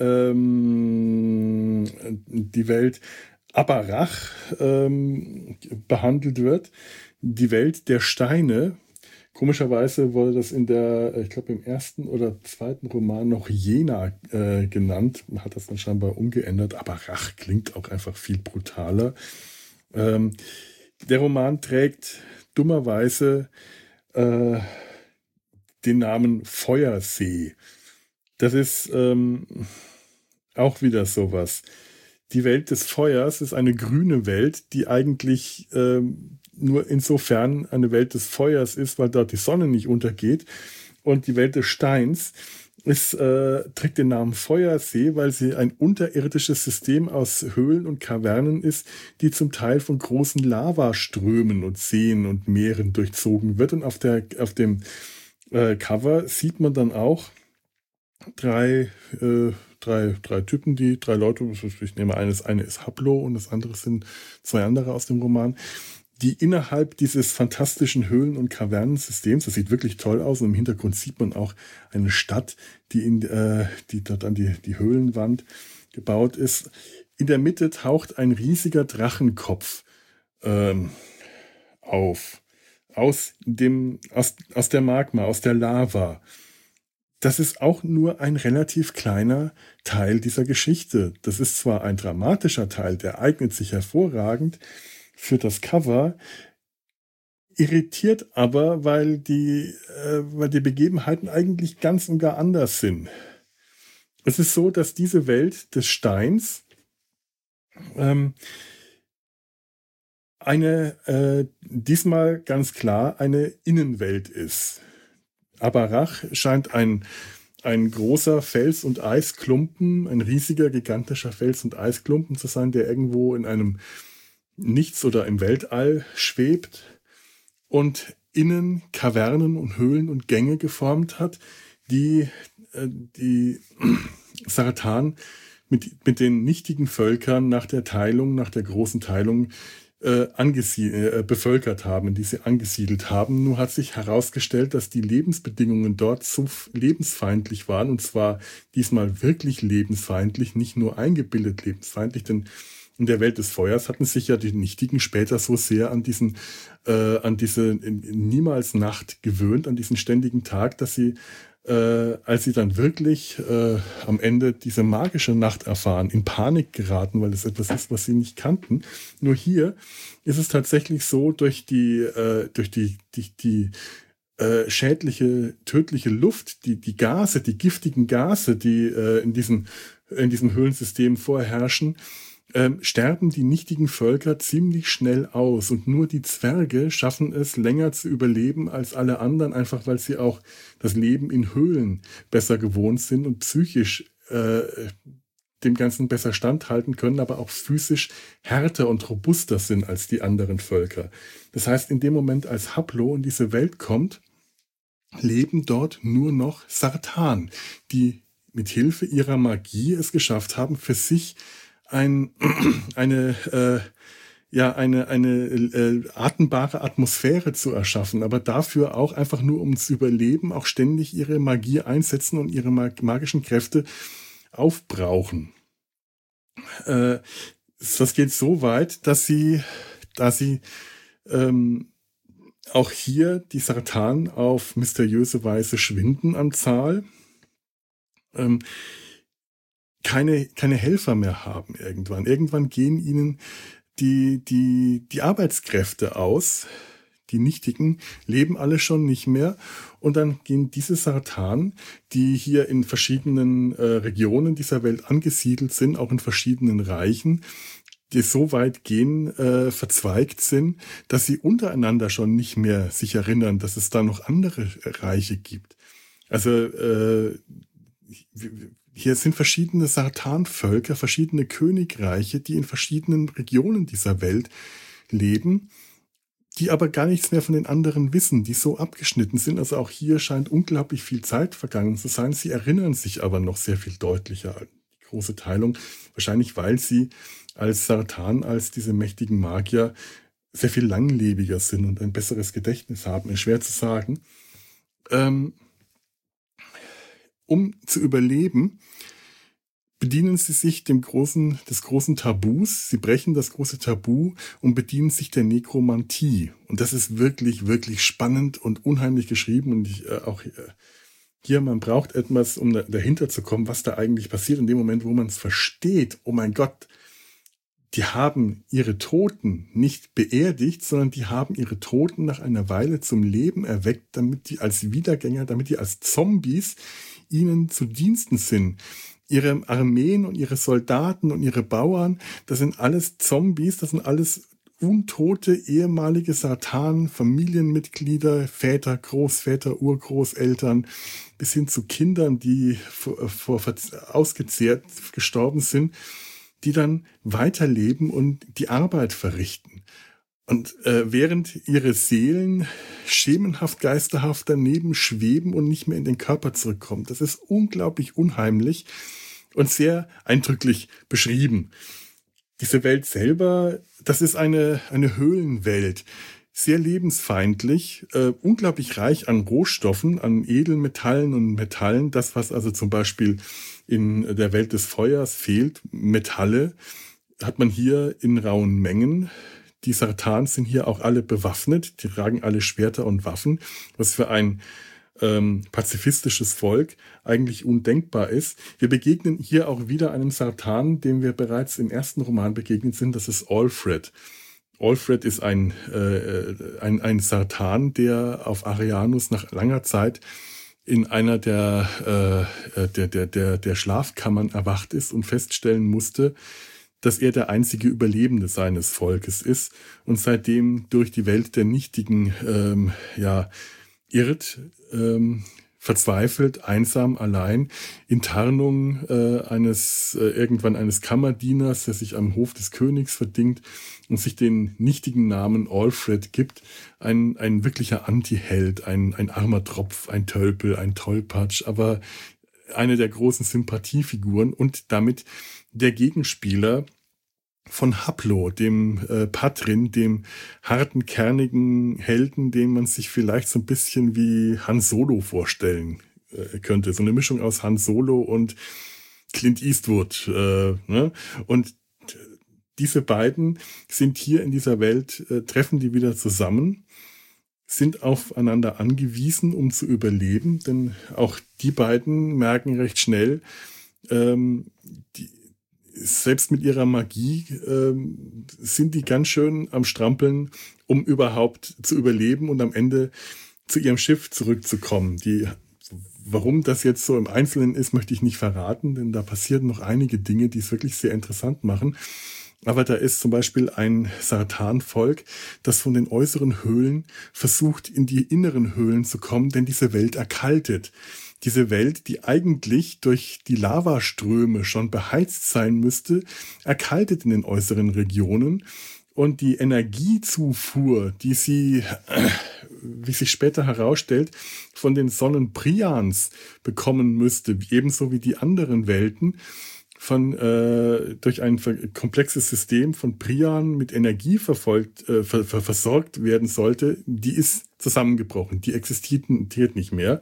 ähm, die Welt Abarach ähm, behandelt wird, die Welt der Steine. Komischerweise wurde das in der, ich glaube im ersten oder zweiten Roman noch Jena äh, genannt. Man hat das dann scheinbar umgeändert. Abarach klingt auch einfach viel brutaler. Ähm, der Roman trägt dummerweise äh, den Namen Feuersee. Das ist ähm, auch wieder sowas. Die Welt des Feuers ist eine grüne Welt, die eigentlich ähm, nur insofern eine Welt des Feuers ist, weil dort die Sonne nicht untergeht. Und die Welt des Steins ist, äh, trägt den Namen Feuersee, weil sie ein unterirdisches System aus Höhlen und Kavernen ist, die zum Teil von großen Lavaströmen und Seen und Meeren durchzogen wird. Und auf, der, auf dem äh, Cover sieht man dann auch drei, äh, drei, drei Typen, die drei Leute, ich nehme eines, eine ist Haplo und das andere sind zwei andere aus dem Roman, die innerhalb dieses fantastischen Höhlen- und Kavernensystems, das sieht wirklich toll aus, und im Hintergrund sieht man auch eine Stadt, die in, äh, die dort an die, die Höhlenwand gebaut ist. In der Mitte taucht ein riesiger Drachenkopf ähm, auf, aus dem, aus, aus der Magma, aus der Lava. Das ist auch nur ein relativ kleiner Teil dieser Geschichte. Das ist zwar ein dramatischer Teil, der eignet sich hervorragend für das Cover, irritiert aber, weil die, äh, weil die Begebenheiten eigentlich ganz und gar anders sind. Es ist so, dass diese Welt des Steins ähm, eine, äh, diesmal ganz klar eine Innenwelt ist. Abarach scheint ein, ein großer Fels- und Eisklumpen, ein riesiger, gigantischer Fels- und Eisklumpen zu sein, der irgendwo in einem Nichts oder im Weltall schwebt und innen Kavernen und Höhlen und Gänge geformt hat, die äh, die Saratan mit, mit den nichtigen Völkern nach der Teilung, nach der großen Teilung äh, angesiedelt, äh, bevölkert haben, die sie angesiedelt haben. Nur hat sich herausgestellt, dass die Lebensbedingungen dort so lebensfeindlich waren, und zwar diesmal wirklich lebensfeindlich, nicht nur eingebildet lebensfeindlich, denn in der Welt des Feuers hatten sich ja die Nichtigen später so sehr an diesen, äh, an diese niemals Nacht gewöhnt, an diesen ständigen Tag, dass sie, äh, als sie dann wirklich äh, am Ende diese magische Nacht erfahren, in Panik geraten, weil es etwas ist, was sie nicht kannten. Nur hier ist es tatsächlich so, durch die, äh, durch die, die, die äh, schädliche, tödliche Luft, die, die Gase, die giftigen Gase, die äh, in diesem, in diesem Höhlensystem vorherrschen, Ähm, sterben die nichtigen Völker ziemlich schnell aus, und nur die Zwerge schaffen es, länger zu überleben als alle anderen, einfach weil sie auch das Leben in Höhlen besser gewohnt sind und psychisch äh, dem Ganzen besser standhalten können, aber auch physisch härter und robuster sind als die anderen Völker. Das heißt, in dem Moment, als Haplo in diese Welt kommt, leben dort nur noch Sartan, die mit Hilfe ihrer Magie es geschafft haben, für sich ein, eine, äh, ja, eine, eine äh, atembare Atmosphäre zu erschaffen, aber dafür auch einfach nur, um zu überleben, auch ständig ihre Magie einsetzen und ihre mag- magischen Kräfte aufbrauchen. Äh, das geht so weit, dass sie, da sie ähm, auch hier die Sartan auf mysteriöse Weise schwinden an Zahl, ähm, keine, keine Helfer mehr haben irgendwann. Irgendwann gehen ihnen die, die, die Arbeitskräfte aus. Die Nichtigen leben alle schon nicht mehr. Und dann gehen diese Sartan, die hier in verschiedenen äh, Regionen dieser Welt angesiedelt sind, auch in verschiedenen Reichen, die so weit gehen, äh, verzweigt sind, dass sie untereinander schon nicht mehr sich erinnern, dass es da noch andere Reiche gibt. Also äh, hier sind verschiedene Sartan-Völker, verschiedene Königreiche, die in verschiedenen Regionen dieser Welt leben, die aber gar nichts mehr von den anderen wissen, die so abgeschnitten sind. Also auch hier scheint unglaublich viel Zeit vergangen zu sein. Sie erinnern sich aber noch sehr viel deutlicher an die große Teilung. Wahrscheinlich, weil sie als Sartan, als diese mächtigen Magier sehr viel langlebiger sind und ein besseres Gedächtnis haben. Ist schwer zu sagen. Ähm, um zu überleben, bedienen sie sich dem großen, des großen Tabus. Sie brechen das große Tabu und bedienen sich der Nekromantie. Und das ist wirklich, wirklich spannend und unheimlich geschrieben. Und ich, äh, auch äh, hier, man braucht etwas, um da, dahinter zu kommen, was da eigentlich passiert. In dem Moment, wo man es versteht, oh mein Gott, die haben ihre Toten nicht beerdigt, sondern die haben ihre Toten nach einer Weile zum Leben erweckt, damit die als Wiedergänger, damit die als Zombies ihnen zu Diensten sind. Ihre Armeen und ihre Soldaten und ihre Bauern, das sind alles Zombies, das sind alles untote ehemalige Sartan, Familienmitglieder, Väter, Großväter, Urgroßeltern, bis hin zu Kindern, die vor, vor ausgezehrt gestorben sind, die dann weiterleben und die Arbeit verrichten. Und äh, während ihre Seelen schemenhaft, geisterhaft daneben schweben und nicht mehr in den Körper zurückkommen. Das ist unglaublich unheimlich und sehr eindrücklich beschrieben. Diese Welt selber, das ist eine, eine Höhlenwelt. Sehr lebensfeindlich, äh, unglaublich reich an Rohstoffen, an Edelmetallen und Metallen. Das, was also zum Beispiel in der Welt des Feuers fehlt, Metalle, hat man hier in rauen Mengen. Die Sartans sind hier auch alle bewaffnet, die tragen alle Schwerter und Waffen, was für ein ähm, pazifistisches Volk eigentlich undenkbar ist. Wir begegnen hier auch wieder einem Sartan, dem wir bereits im ersten Roman begegnet sind, das ist Alfred. Alfred ist ein, äh, ein, ein Sartan, der auf Arianus nach langer Zeit in einer der, äh, der, der, der, der Schlafkammern erwacht ist und feststellen musste, dass er der einzige Überlebende seines Volkes ist und seitdem durch die Welt der Nichtigen ähm, ja, irrt, ähm, verzweifelt, einsam, allein, in Tarnung äh, eines äh, irgendwann eines Kammerdieners, der sich am Hof des Königs verdingt und sich den nichtigen Namen Alfred gibt. Ein, ein wirklicher Anti-Held, ein, ein armer Tropf, ein Tölpel, ein Tollpatsch, aber eine der großen Sympathiefiguren und damit der Gegenspieler von Haplo, dem äh, Patrin, dem harten, kernigen Helden, den man sich vielleicht so ein bisschen wie Han Solo vorstellen äh, könnte. So eine Mischung aus Han Solo und Clint Eastwood. Äh, ne? Und diese beiden sind hier in dieser Welt, äh, treffen die wieder zusammen, sind aufeinander angewiesen, um zu überleben, denn auch die beiden merken recht schnell, ähm, die selbst mit ihrer Magie ähm, sind die ganz schön am Strampeln, um überhaupt zu überleben und am Ende zu ihrem Schiff zurückzukommen. Die, warum das jetzt so im Einzelnen ist, möchte ich nicht verraten, denn da passieren noch einige Dinge, die es wirklich sehr interessant machen. Aber da ist zum Beispiel ein Sartan-Volk, das von den äußeren Höhlen versucht, in die inneren Höhlen zu kommen, denn diese Welt erkaltet. Diese Welt, die eigentlich durch die Lavaströme schon beheizt sein müsste, erkaltet in den äußeren Regionen. Und die Energiezufuhr, die sie, wie sich später herausstellt, von den Sonnen Prians bekommen müsste, ebenso wie die anderen Welten, von äh, durch ein komplexes System von Prian mit Energie verfolgt, äh, ver, ver, versorgt werden sollte, die ist zusammengebrochen, die existiert nicht mehr.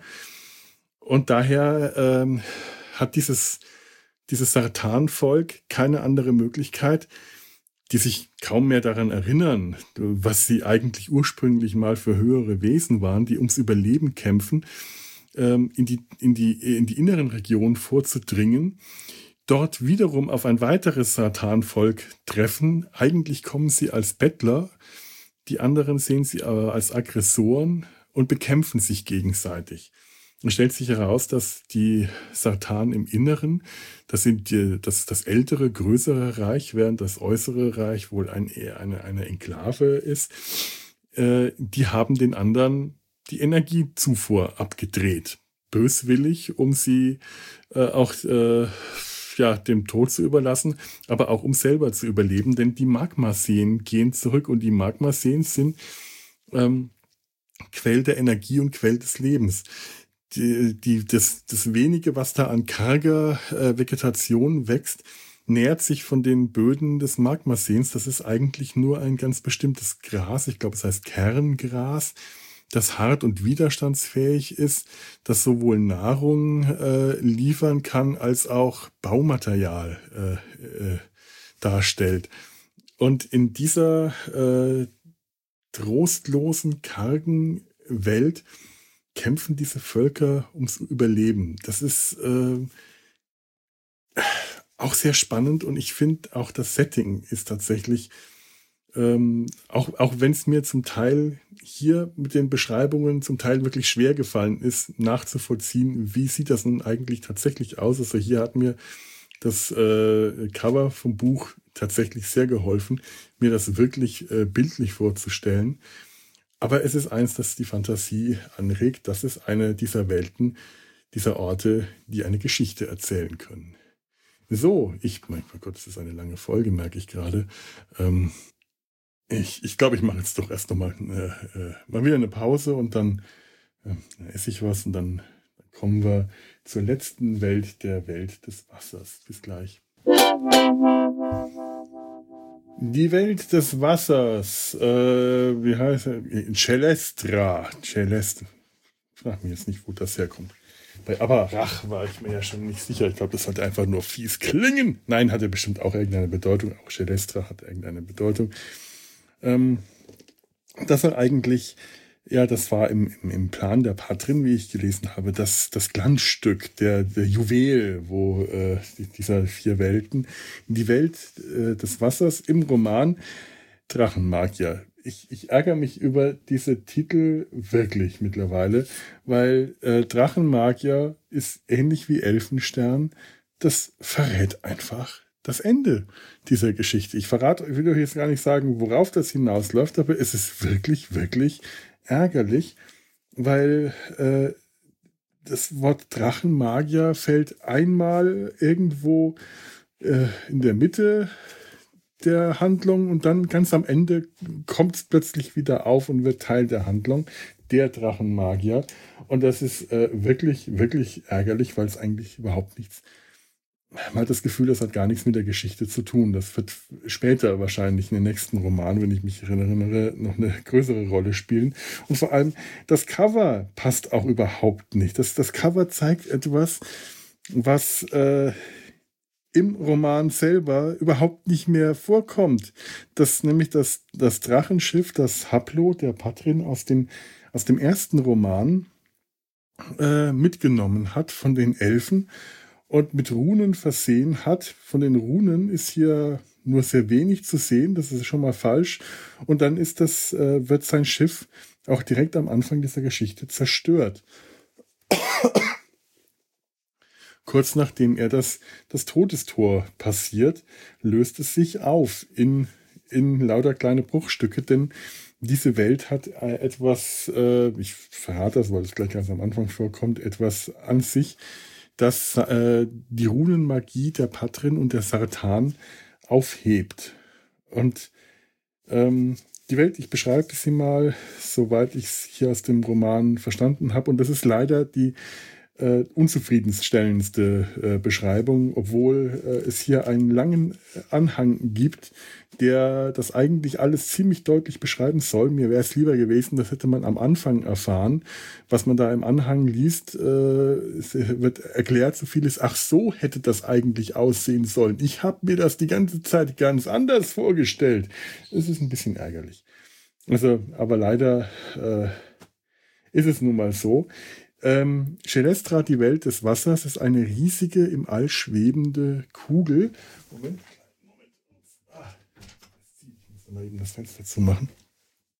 Und daher ähm, hat dieses, dieses Sartan-Volk keine andere Möglichkeit, die sich kaum mehr daran erinnern, was sie eigentlich ursprünglich mal für höhere Wesen waren, die ums Überleben kämpfen, ähm, in die, in die, in die inneren Regionen vorzudringen, dort wiederum auf ein weiteres Sartan-Volk treffen. Eigentlich kommen sie als Bettler, die anderen sehen sie aber als Aggressoren und bekämpfen sich gegenseitig. Es stellt sich heraus, dass die Sartan im Inneren, das sind die, das, das ältere, größere Reich, während das äußere Reich wohl ein, eher eine, eine Enklave ist. Äh, die haben den anderen die Energiezufuhr abgedreht. Böswillig, um sie äh, auch äh, ja, dem Tod zu überlassen, aber auch um selber zu überleben, denn die Magmaseen gehen zurück und die Magmaseen sind ähm, Quell der Energie und Quell des Lebens. Die, die, das, das wenige, was da an karger äh, Vegetation wächst, nährt sich von den Böden des Magmaseens. Das ist eigentlich nur ein ganz bestimmtes Gras. Ich glaube, es heißt Kerngras, das hart und widerstandsfähig ist, das sowohl Nahrung äh, liefern kann, als auch Baumaterial äh, äh, darstellt. Und in dieser äh, trostlosen, kargen Welt kämpfen diese Völker ums Überleben. Das ist äh, auch sehr spannend und ich finde auch das Setting ist tatsächlich, ähm, auch, auch wenn es mir zum Teil hier mit den Beschreibungen zum Teil wirklich schwer gefallen ist, nachzuvollziehen, wie sieht das nun eigentlich tatsächlich aus. Also hier hat mir das äh, Cover vom Buch tatsächlich sehr geholfen, mir das wirklich äh, bildlich vorzustellen. Aber es ist eins, das die Fantasie anregt. Das ist eine dieser Welten, dieser Orte, die eine Geschichte erzählen können. So, ich, mein Gott, das ist eine lange Folge, merke ich gerade. Ähm, ich ich glaube, ich mache jetzt doch erst nochmal äh, äh, mal wieder eine Pause und dann, äh, dann esse ich was und dann, dann kommen wir zur letzten Welt, der Welt des Wassers. Bis gleich. Die Welt des Wassers, äh, wie heißt er? Celestra. Celestra. Frag mich jetzt nicht, wo das herkommt. Bei Abarach war ich mir ja schon nicht sicher. Ich glaube, das sollte einfach nur fies klingen. Nein, hatte bestimmt auch irgendeine Bedeutung. Auch Celestra hat irgendeine Bedeutung. Ähm, das soll eigentlich, ja, das war im, im, im Plan der Patrin, wie ich gelesen habe, das, das Glanzstück, der, der Juwel, wo äh, dieser vier Welten, die Welt äh, des Wassers im Roman Drachenmagier. Ich, ich ärgere mich über diese Titel wirklich mittlerweile, weil äh, Drachenmagier ist ähnlich wie Elfenstern. Das verrät einfach das Ende dieser Geschichte. Ich verrate, ich will euch jetzt gar nicht sagen, worauf das hinausläuft, aber es ist wirklich, wirklich ärgerlich, weil äh, das Wort Drachenmagier fällt einmal irgendwo äh, in der Mitte der Handlung und dann ganz am Ende kommt es plötzlich wieder auf und wird Teil der Handlung, der Drachenmagier. Und das ist äh, wirklich, wirklich ärgerlich, weil es eigentlich überhaupt nichts, man hat das Gefühl, das hat gar nichts mit der Geschichte zu tun. Das wird später wahrscheinlich in den nächsten Romanen, wenn ich mich erinnere, noch eine größere Rolle spielen. Und vor allem, das Cover passt auch überhaupt nicht. Das, das Cover zeigt etwas, was äh, im Roman selber überhaupt nicht mehr vorkommt. Das nämlich das, das Drachenschiff, das Haplo, der Patrin aus dem, aus dem ersten Roman äh, mitgenommen hat von den Elfen und mit Runen versehen hat. Von den Runen ist hier nur sehr wenig zu sehen, das ist schon mal falsch. Und dann ist das, äh, wird sein Schiff auch direkt am Anfang dieser Geschichte zerstört. Kurz nachdem er das, das Todestor passiert, löst es sich auf in, in lauter kleine Bruchstücke, denn diese Welt hat äh, etwas, äh, ich verrate das, weil es gleich ganz am Anfang vorkommt, etwas an sich, das äh, die Runenmagie der Patrin und der Sartan aufhebt. Und ähm, die Welt, ich beschreibe sie mal, soweit ich es hier aus dem Roman verstanden habe. Und das ist leider die äh, unzufriedenstellendste äh, Beschreibung, obwohl äh, es hier einen langen Anhang gibt, der das eigentlich alles ziemlich deutlich beschreiben soll. Mir wäre es lieber gewesen, das hätte man am Anfang erfahren. Was man da im Anhang liest, äh, es wird erklärt, so vieles, ach so hätte das eigentlich aussehen sollen. Ich habe mir das die ganze Zeit ganz anders vorgestellt. Es ist ein bisschen ärgerlich. Also, aber leider äh, ist es nun mal so. Ähm, Celestra, die Welt des Wassers, ist eine riesige, im All schwebende Kugel. Moment, Moment. Ah, ich muss mal eben das Fenster zumachen.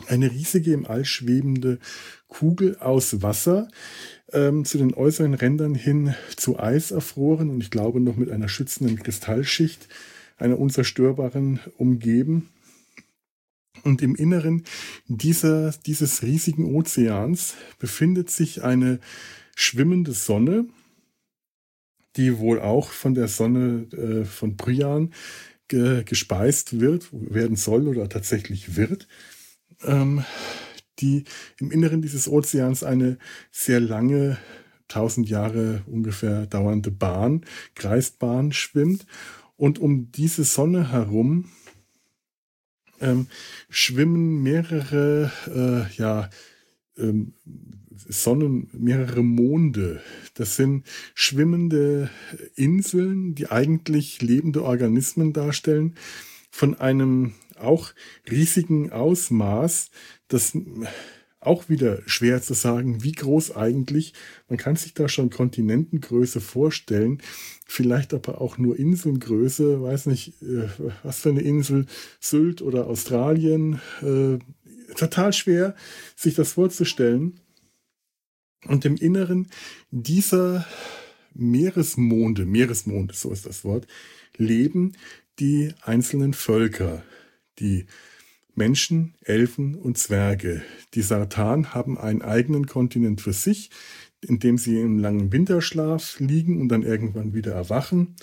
Eine riesige im All schwebende Kugel aus Wasser, ähm, zu den äußeren Rändern hin zu Eis erfroren und ich glaube noch mit einer schützenden Kristallschicht, einer unzerstörbaren, umgeben. Und im Inneren dieser, dieses riesigen Ozeans befindet sich eine schwimmende Sonne, die wohl auch von der Sonne äh, von Prian ge gespeist wird, werden soll oder tatsächlich wird, ähm, die im Inneren dieses Ozeans eine sehr lange, tausend Jahre ungefähr dauernde Bahn, Kreisbahn schwimmt. Und um diese Sonne herum ähm, schwimmen mehrere, äh, ja, ähm, Sonnen, mehrere Monde. Das sind schwimmende Inseln, die eigentlich lebende Organismen darstellen, von einem auch riesigen Ausmaß, das auch wieder schwer zu sagen, wie groß eigentlich. Man kann sich da schon Kontinentengröße vorstellen, vielleicht aber auch nur Inselgröße, weiß nicht, äh, was für eine Insel, Sylt oder Australien. Äh, total schwer, sich das vorzustellen. Und im Inneren dieser Meeresmonde, Meeresmonde, so ist das Wort, leben die einzelnen Völker, die Menschen, Elfen und Zwerge. Die Sartan haben einen eigenen Kontinent für sich, in dem sie im langen Winterschlaf liegen und dann irgendwann wieder erwachen.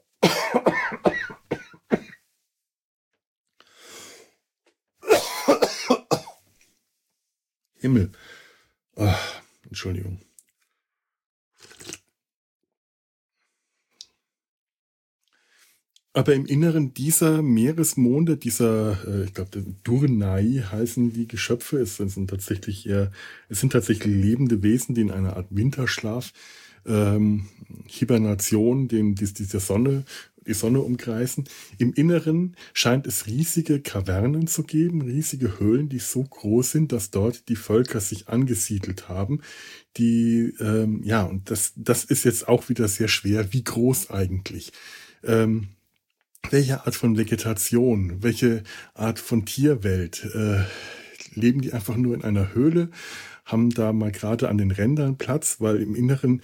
Himmel. Oh, Entschuldigung. Aber im Inneren dieser Meeresmonde, dieser, äh, ich glaube, Durnai heißen die Geschöpfe, es sind tatsächlich eher, es sind tatsächlich lebende Wesen, die in einer Art Winterschlaf, ähm, Hibernation, den, die, die der Sonne, die Sonne umkreisen. Im Inneren scheint es riesige Kavernen zu geben, riesige Höhlen, die so groß sind, dass dort die Völker sich angesiedelt haben. Die, ähm, ja, und das, das ist jetzt auch wieder sehr schwer. Wie groß eigentlich? Ähm, Welche Art von Vegetation, welche Art von Tierwelt? Äh, leben die einfach nur in einer Höhle, haben da mal gerade an den Rändern Platz, weil im Inneren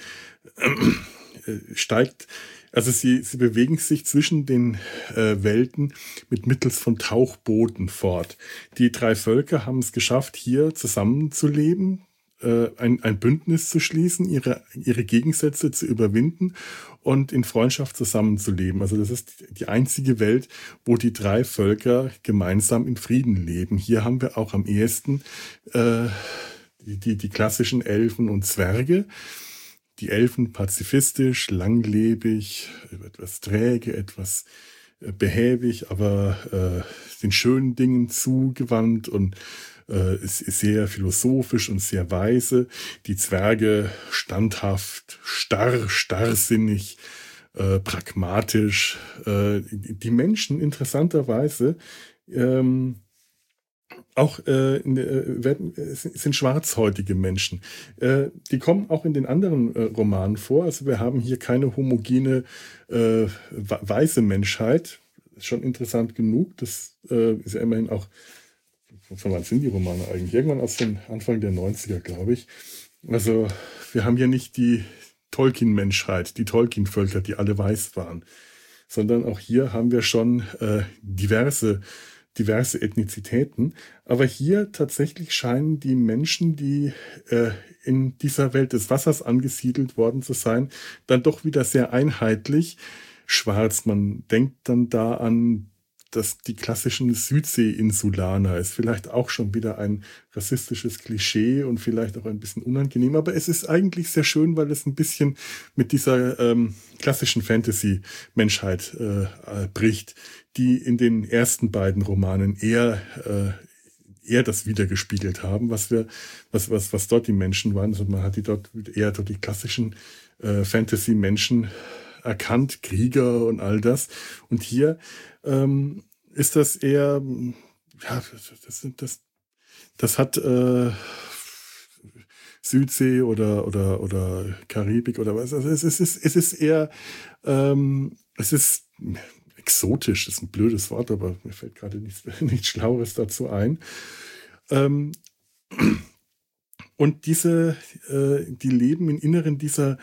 äh, steigt, also sie, sie bewegen sich zwischen den äh, Welten mit mittels von Tauchbooten fort. Die drei Völker haben es geschafft, hier zusammenzuleben, äh, ein, ein Bündnis zu schließen, ihre, ihre Gegensätze zu überwinden und in Freundschaft zusammenzuleben. Also das ist die einzige Welt, wo die drei Völker gemeinsam in Frieden leben. Hier haben wir auch am ehesten äh, die, die, die klassischen Elfen und Zwerge. Die Elfen pazifistisch, langlebig, etwas träge, etwas behäbig, aber äh, den schönen Dingen zugewandt und äh, ist, ist sehr philosophisch und sehr weise. Die Zwerge standhaft, starr, starrsinnig, äh, pragmatisch. Äh, die Menschen interessanterweise ähm, auch äh, in, äh, werden, äh, sind schwarzhäutige Menschen. Äh, die kommen auch in den anderen äh, Romanen vor. Also wir haben hier keine homogene äh, weiße Menschheit. Ist schon interessant genug. Das äh, ist ja immerhin auch, von wann sind die Romane eigentlich? Irgendwann aus dem Anfang der neunziger, glaube ich. Also wir haben hier nicht die Tolkien-Menschheit, die Tolkien-Völker, die alle weiß waren, sondern auch hier haben wir schon äh, diverse diverse Ethnizitäten. Aber hier tatsächlich scheinen die Menschen, die äh, in dieser Welt des Wassers angesiedelt worden zu sein, dann doch wieder sehr einheitlich schwarz. Man denkt dann da an dass die klassischen Südsee-Insulaner ist vielleicht auch schon wieder ein rassistisches Klischee und vielleicht auch ein bisschen unangenehm, aber es ist eigentlich sehr schön, weil es ein bisschen mit dieser ähm, klassischen Fantasy-Menschheit äh, äh, bricht, die in den ersten beiden Romanen eher äh, eher das wiedergespiegelt haben, was wir, was, was, was dort die Menschen waren. Also man hat die dort eher dort die klassischen äh, Fantasy-Menschen erkannt, Krieger und all das. Und hier ähm, ist das eher, ja, das, das, das, das hat äh, Südsee oder oder oder Karibik oder was. Also es, es ist es ist eher, ähm, es ist exotisch. Das ist ein blödes Wort, aber mir fällt gerade nichts nichts Schlaueres dazu ein. Ähm, und diese, äh, die leben im Inneren dieser,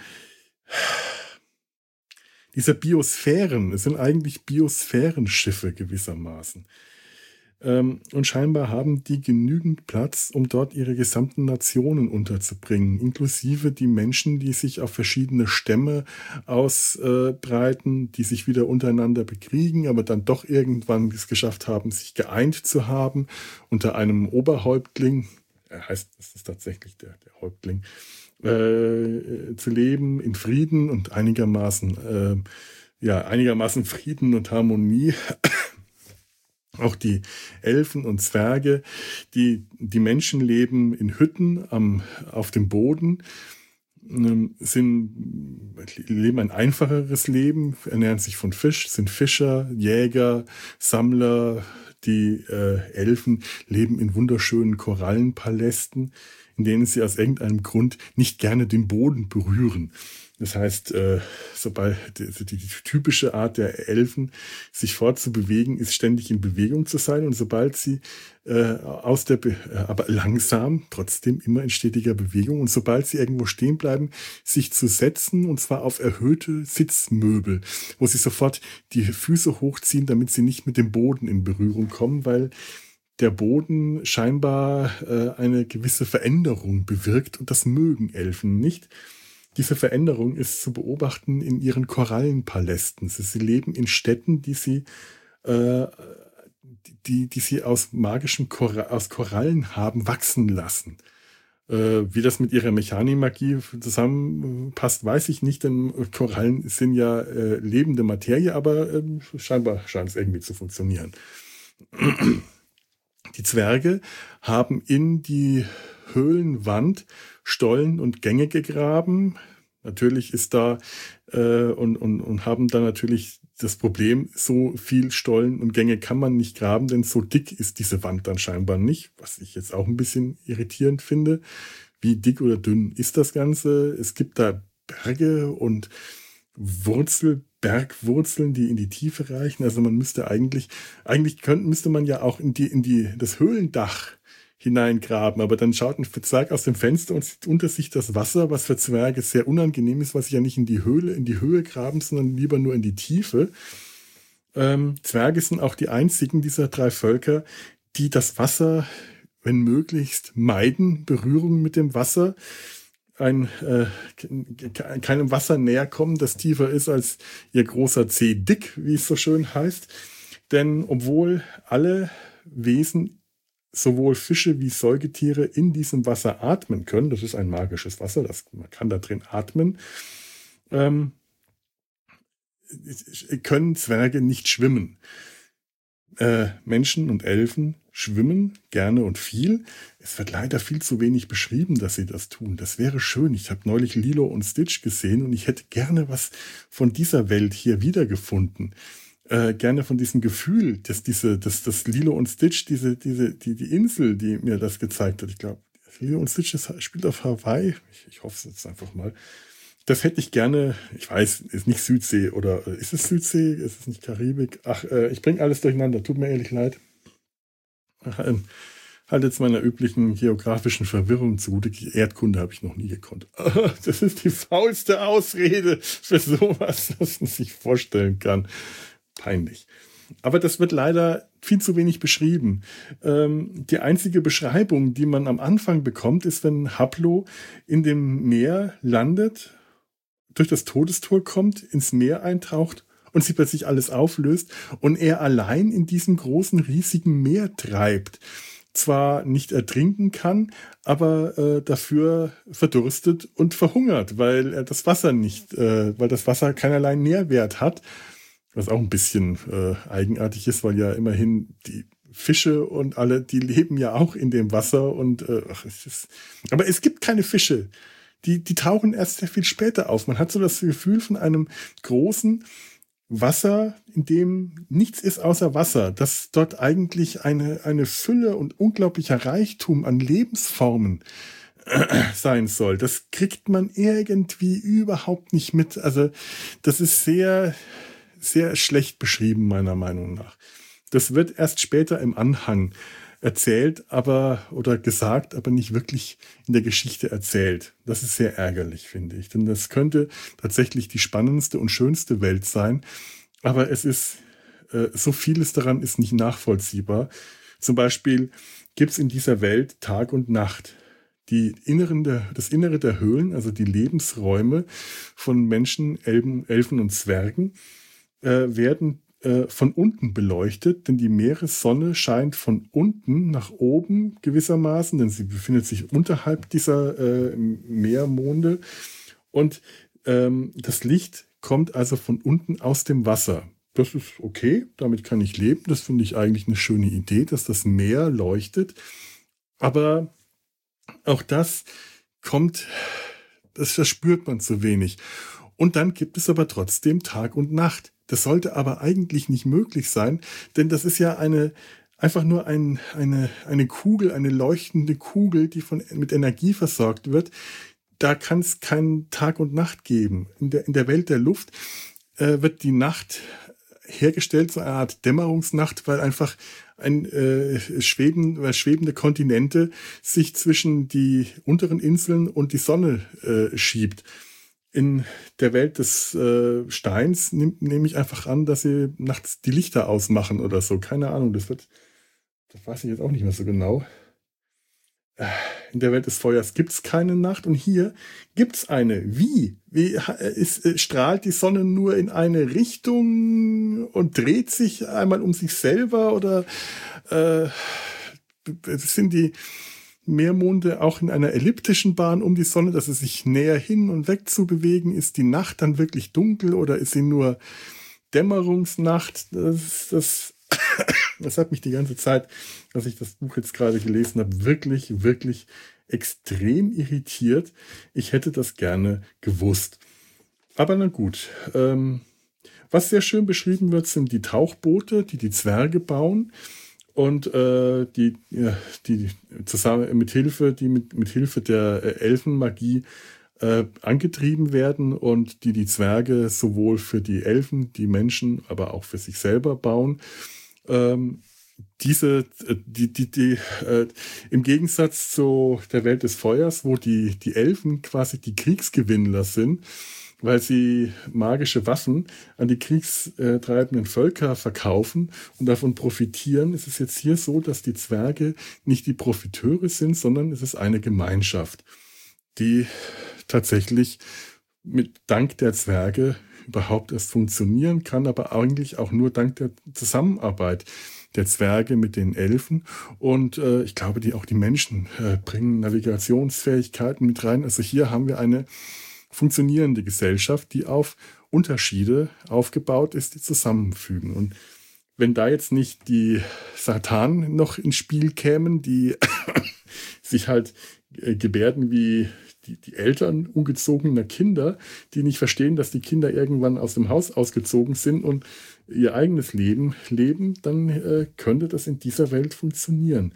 dieser Biosphären. Es sind eigentlich Biosphärenschiffe gewissermaßen. Ähm, und scheinbar haben die genügend Platz, um dort ihre gesamten Nationen unterzubringen, inklusive die Menschen, die sich auf verschiedene Stämme ausbreiten, die sich wieder untereinander bekriegen, aber dann doch irgendwann es geschafft haben, sich geeint zu haben unter einem Oberhäuptling. Er heißt, das ist tatsächlich der, der Häuptling, äh, zu leben in Frieden und einigermaßen, äh, ja, einigermaßen Frieden und Harmonie. Auch die Elfen und Zwerge, die, die Menschen leben in Hütten am, auf dem Boden, ähm, sind, leben ein einfacheres Leben, ernähren sich von Fisch, sind Fischer, Jäger, Sammler. Die äh, Elfen leben in wunderschönen Korallenpalästen, in denen sie aus irgendeinem Grund nicht gerne den Boden berühren. Das heißt, äh, sobald die, die, die typische Art der Elfen, sich fortzubewegen, ist ständig in Bewegung zu sein. Und sobald sie äh, aus der, Be aber langsam, trotzdem immer in stetiger Bewegung. Und sobald sie irgendwo stehen bleiben, sich zu setzen, und zwar auf erhöhte Sitzmöbel, wo sie sofort die Füße hochziehen, damit sie nicht mit dem Boden in Berührung kommen, weil der Boden scheinbar äh, eine gewisse Veränderung bewirkt. Und das mögen Elfen nicht. Diese Veränderung ist zu beobachten in ihren Korallenpalästen. Sie leben in Städten, die sie, äh, die, die sie aus magischen Kor aus Korallen haben wachsen lassen. Äh, wie das mit ihrer Mechanimagie zusammenpasst, weiß ich nicht, denn Korallen sind ja äh, lebende Materie, aber äh, scheinbar scheint es irgendwie zu funktionieren. Die Zwerge haben in die Höhlenwand Stollen und Gänge gegraben. Natürlich ist da äh, und, und, und haben da natürlich das Problem, so viel Stollen und Gänge kann man nicht graben, denn so dick ist diese Wand dann scheinbar nicht, was ich jetzt auch ein bisschen irritierend finde. Wie dick oder dünn ist das Ganze? Es gibt da Berge und Wurzel, Bergwurzeln, die in die Tiefe reichen. Also man müsste eigentlich, eigentlich könnte, müsste man ja auch in die, in die, das Höhlendach hineingraben, aber dann schaut ein Zwerg aus dem Fenster und sieht unter sich das Wasser, was für Zwerge sehr unangenehm ist, weil sie ja nicht in die Höhle, in die Höhe graben, sondern lieber nur in die Tiefe. Ähm, Zwerge sind auch die einzigen dieser drei Völker, die das Wasser, wenn möglichst, meiden, Berührung mit dem Wasser, ein, äh, keinem Wasser näher kommen, das tiefer ist als ihr großer Zeh dick, wie es so schön heißt. Denn obwohl alle Wesen, sowohl Fische wie Säugetiere, in diesem Wasser atmen können, das ist ein magisches Wasser, das, man kann da drin atmen, ähm, können Zwerge nicht schwimmen. Äh, Menschen und Elfen schwimmen gerne und viel. Es wird leider viel zu wenig beschrieben, dass sie das tun. Das wäre schön. Ich habe neulich Lilo und Stitch gesehen und ich hätte gerne was von dieser Welt hier wiedergefunden. Äh, gerne von diesem Gefühl, dass diese, dass das Lilo und Stitch, diese, diese, die, die Insel, die mir das gezeigt hat. Ich glaube, Lilo und Stitch das spielt auf Hawaii. Ich, ich hoffe es jetzt einfach mal. Das hätte ich gerne, ich weiß, ist nicht Südsee oder ist es Südsee? Ist es nicht Karibik? Ach, äh, ich bringe alles durcheinander, tut mir ehrlich leid. Ach, ähm, halt jetzt meiner üblichen geografischen Verwirrung zugute. Erdkunde habe ich noch nie gekonnt. Das ist die faulste Ausrede für sowas, das man sich vorstellen kann. Peinlich. Aber das wird leider viel zu wenig beschrieben. Ähm, die einzige Beschreibung, die man am Anfang bekommt, ist, wenn Haplo in dem Meer landet, durch das Todestor kommt, ins Meer eintaucht und sich plötzlich alles auflöst und er allein in diesem großen, riesigen Meer treibt. Zwar nicht ertrinken kann, aber äh, dafür verdurstet und verhungert, weil er das Wasser nicht, äh, weil das Wasser keinerlei Nährwert hat. Was auch ein bisschen äh, eigenartig ist, weil ja immerhin die Fische und alle, die leben ja auch in dem Wasser und äh, ach, es ist, aber es gibt keine Fische. Die, die tauchen erst sehr viel später auf. Man hat so das Gefühl von einem großen Wasser, in dem nichts ist außer Wasser, dass dort eigentlich eine, eine Fülle und unglaublicher Reichtum an Lebensformen sein soll. Das kriegt man irgendwie überhaupt nicht mit. Also das ist sehr, sehr schlecht beschrieben, meiner Meinung nach. Das wird erst später im Anhang erzählt, aber oder gesagt, aber nicht wirklich in der Geschichte erzählt. Das ist sehr ärgerlich, finde ich. Denn das könnte tatsächlich die spannendste und schönste Welt sein. Aber es ist, äh, so vieles daran ist nicht nachvollziehbar. Zum Beispiel gibt es in dieser Welt Tag und Nacht. Die Inneren der, das Innere der Höhlen, also die Lebensräume von Menschen, Elben, Elfen und Zwergen, äh, werden äh, von unten beleuchtet, denn die Meeressonne scheint von unten nach oben gewissermaßen, denn sie befindet sich unterhalb dieser äh, Meermonde und ähm, das Licht kommt also von unten aus dem Wasser. Das ist okay, damit kann ich leben. Das finde ich eigentlich eine schöne Idee, dass das Meer leuchtet. Aber auch das kommt, das verspürt man zu wenig. Und dann gibt es aber trotzdem Tag und Nacht. Das sollte aber eigentlich nicht möglich sein, denn das ist ja eine, einfach nur ein, eine, eine Kugel, eine leuchtende Kugel, die von, mit Energie versorgt wird. Da kann es keinen Tag und Nacht geben. In der, in der Welt der Luft äh, wird die Nacht hergestellt, so eine Art Dämmerungsnacht, weil einfach ein äh, Schweben, weil schwebende Kontinente sich zwischen die unteren Inseln und die Sonne äh, schiebt. In der Welt des äh, Steins nimmt, nehme ich einfach an, dass sie nachts die Lichter ausmachen oder so. Keine Ahnung, das wird, das weiß ich jetzt auch nicht mehr so genau. In der Welt des Feuers gibt es keine Nacht und hier gibt es eine. Wie? Wie ist, äh, strahlt die Sonne nur in eine Richtung und dreht sich einmal um sich selber oder äh, sind die Meermonde auch in einer elliptischen Bahn um die Sonne, dass es sich näher hin und weg zu bewegen? Ist die Nacht dann wirklich dunkel oder ist sie nur Dämmerungsnacht? Das, das, das hat mich die ganze Zeit, als ich das Buch jetzt gerade gelesen habe, wirklich, wirklich extrem irritiert. Ich hätte das gerne gewusst. Aber na gut. Ähm, was sehr schön beschrieben wird, sind die Tauchboote, die die Zwerge bauen. Und äh, die, ja, die zusammen mit Hilfe, die mit, mit Hilfe der äh, Elfenmagie äh, angetrieben werden und die die Zwerge sowohl für die Elfen, die Menschen, aber auch für sich selber bauen. Ähm, diese, die, die, die, äh, im Gegensatz zu der Welt des Feuers, wo die, die Elfen quasi die Kriegsgewinnler sind, weil sie magische Waffen an die kriegstreibenden Völker verkaufen und davon profitieren, ist es jetzt hier so, dass die Zwerge nicht die Profiteure sind, sondern es ist eine Gemeinschaft, die tatsächlich mit dank der Zwerge überhaupt erst funktionieren kann, aber eigentlich auch nur dank der Zusammenarbeit der Zwerge mit den Elfen. Und äh, ich glaube, die auch die Menschen äh, bringen Navigationsfähigkeiten mit rein. Also hier haben wir eine funktionierende Gesellschaft, die auf Unterschiede aufgebaut ist, die zusammenfügen. Und wenn da jetzt nicht die Satan noch ins Spiel kämen, die sich halt äh, gebärden wie die, die Eltern ungezogener Kinder, die nicht verstehen, dass die Kinder irgendwann aus dem Haus ausgezogen sind und ihr eigenes Leben leben, dann äh, könnte das in dieser Welt funktionieren.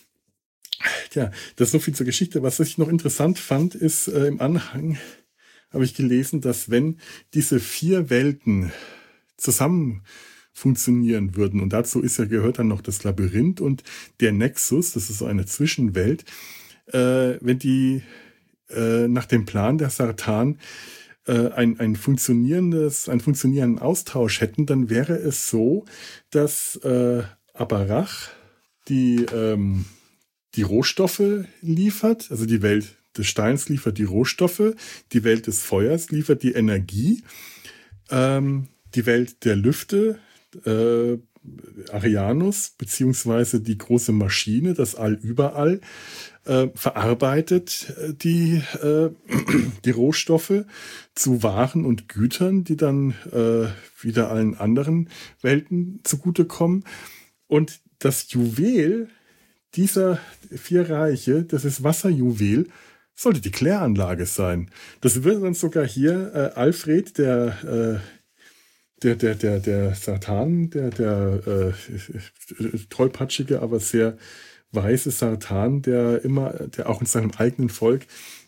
Tja, das ist so viel zur Geschichte. Was ich noch interessant fand, ist äh, im Anhang habe ich gelesen, dass wenn diese vier Welten zusammen funktionieren würden, und dazu ist ja gehört dann noch das Labyrinth und der Nexus, das ist so eine Zwischenwelt, äh, wenn die äh, nach dem Plan der Sartan äh, ein, ein funktionierendes, einen funktionierenden Austausch hätten, dann wäre es so, dass äh, Abarach die, ähm, die Rohstoffe liefert, also die Welt des Steins liefert die Rohstoffe, die Welt des Feuers liefert die Energie, ähm, die Welt der Lüfte, äh, Arianus, beziehungsweise die große Maschine, das All überall, äh, verarbeitet äh, die, äh, die Rohstoffe zu Waren und Gütern, die dann äh, wieder allen anderen Welten zugutekommen. Und das Juwel dieser vier Reiche, das ist Wasserjuwel, sollte die Kläranlage sein. Das würde dann sogar hier äh, Alfred, der, äh, der, der, der, der Satan, der, der äh, tollpatschige, aber sehr weise Satan, der immer, der auch in seinem eigenen Volk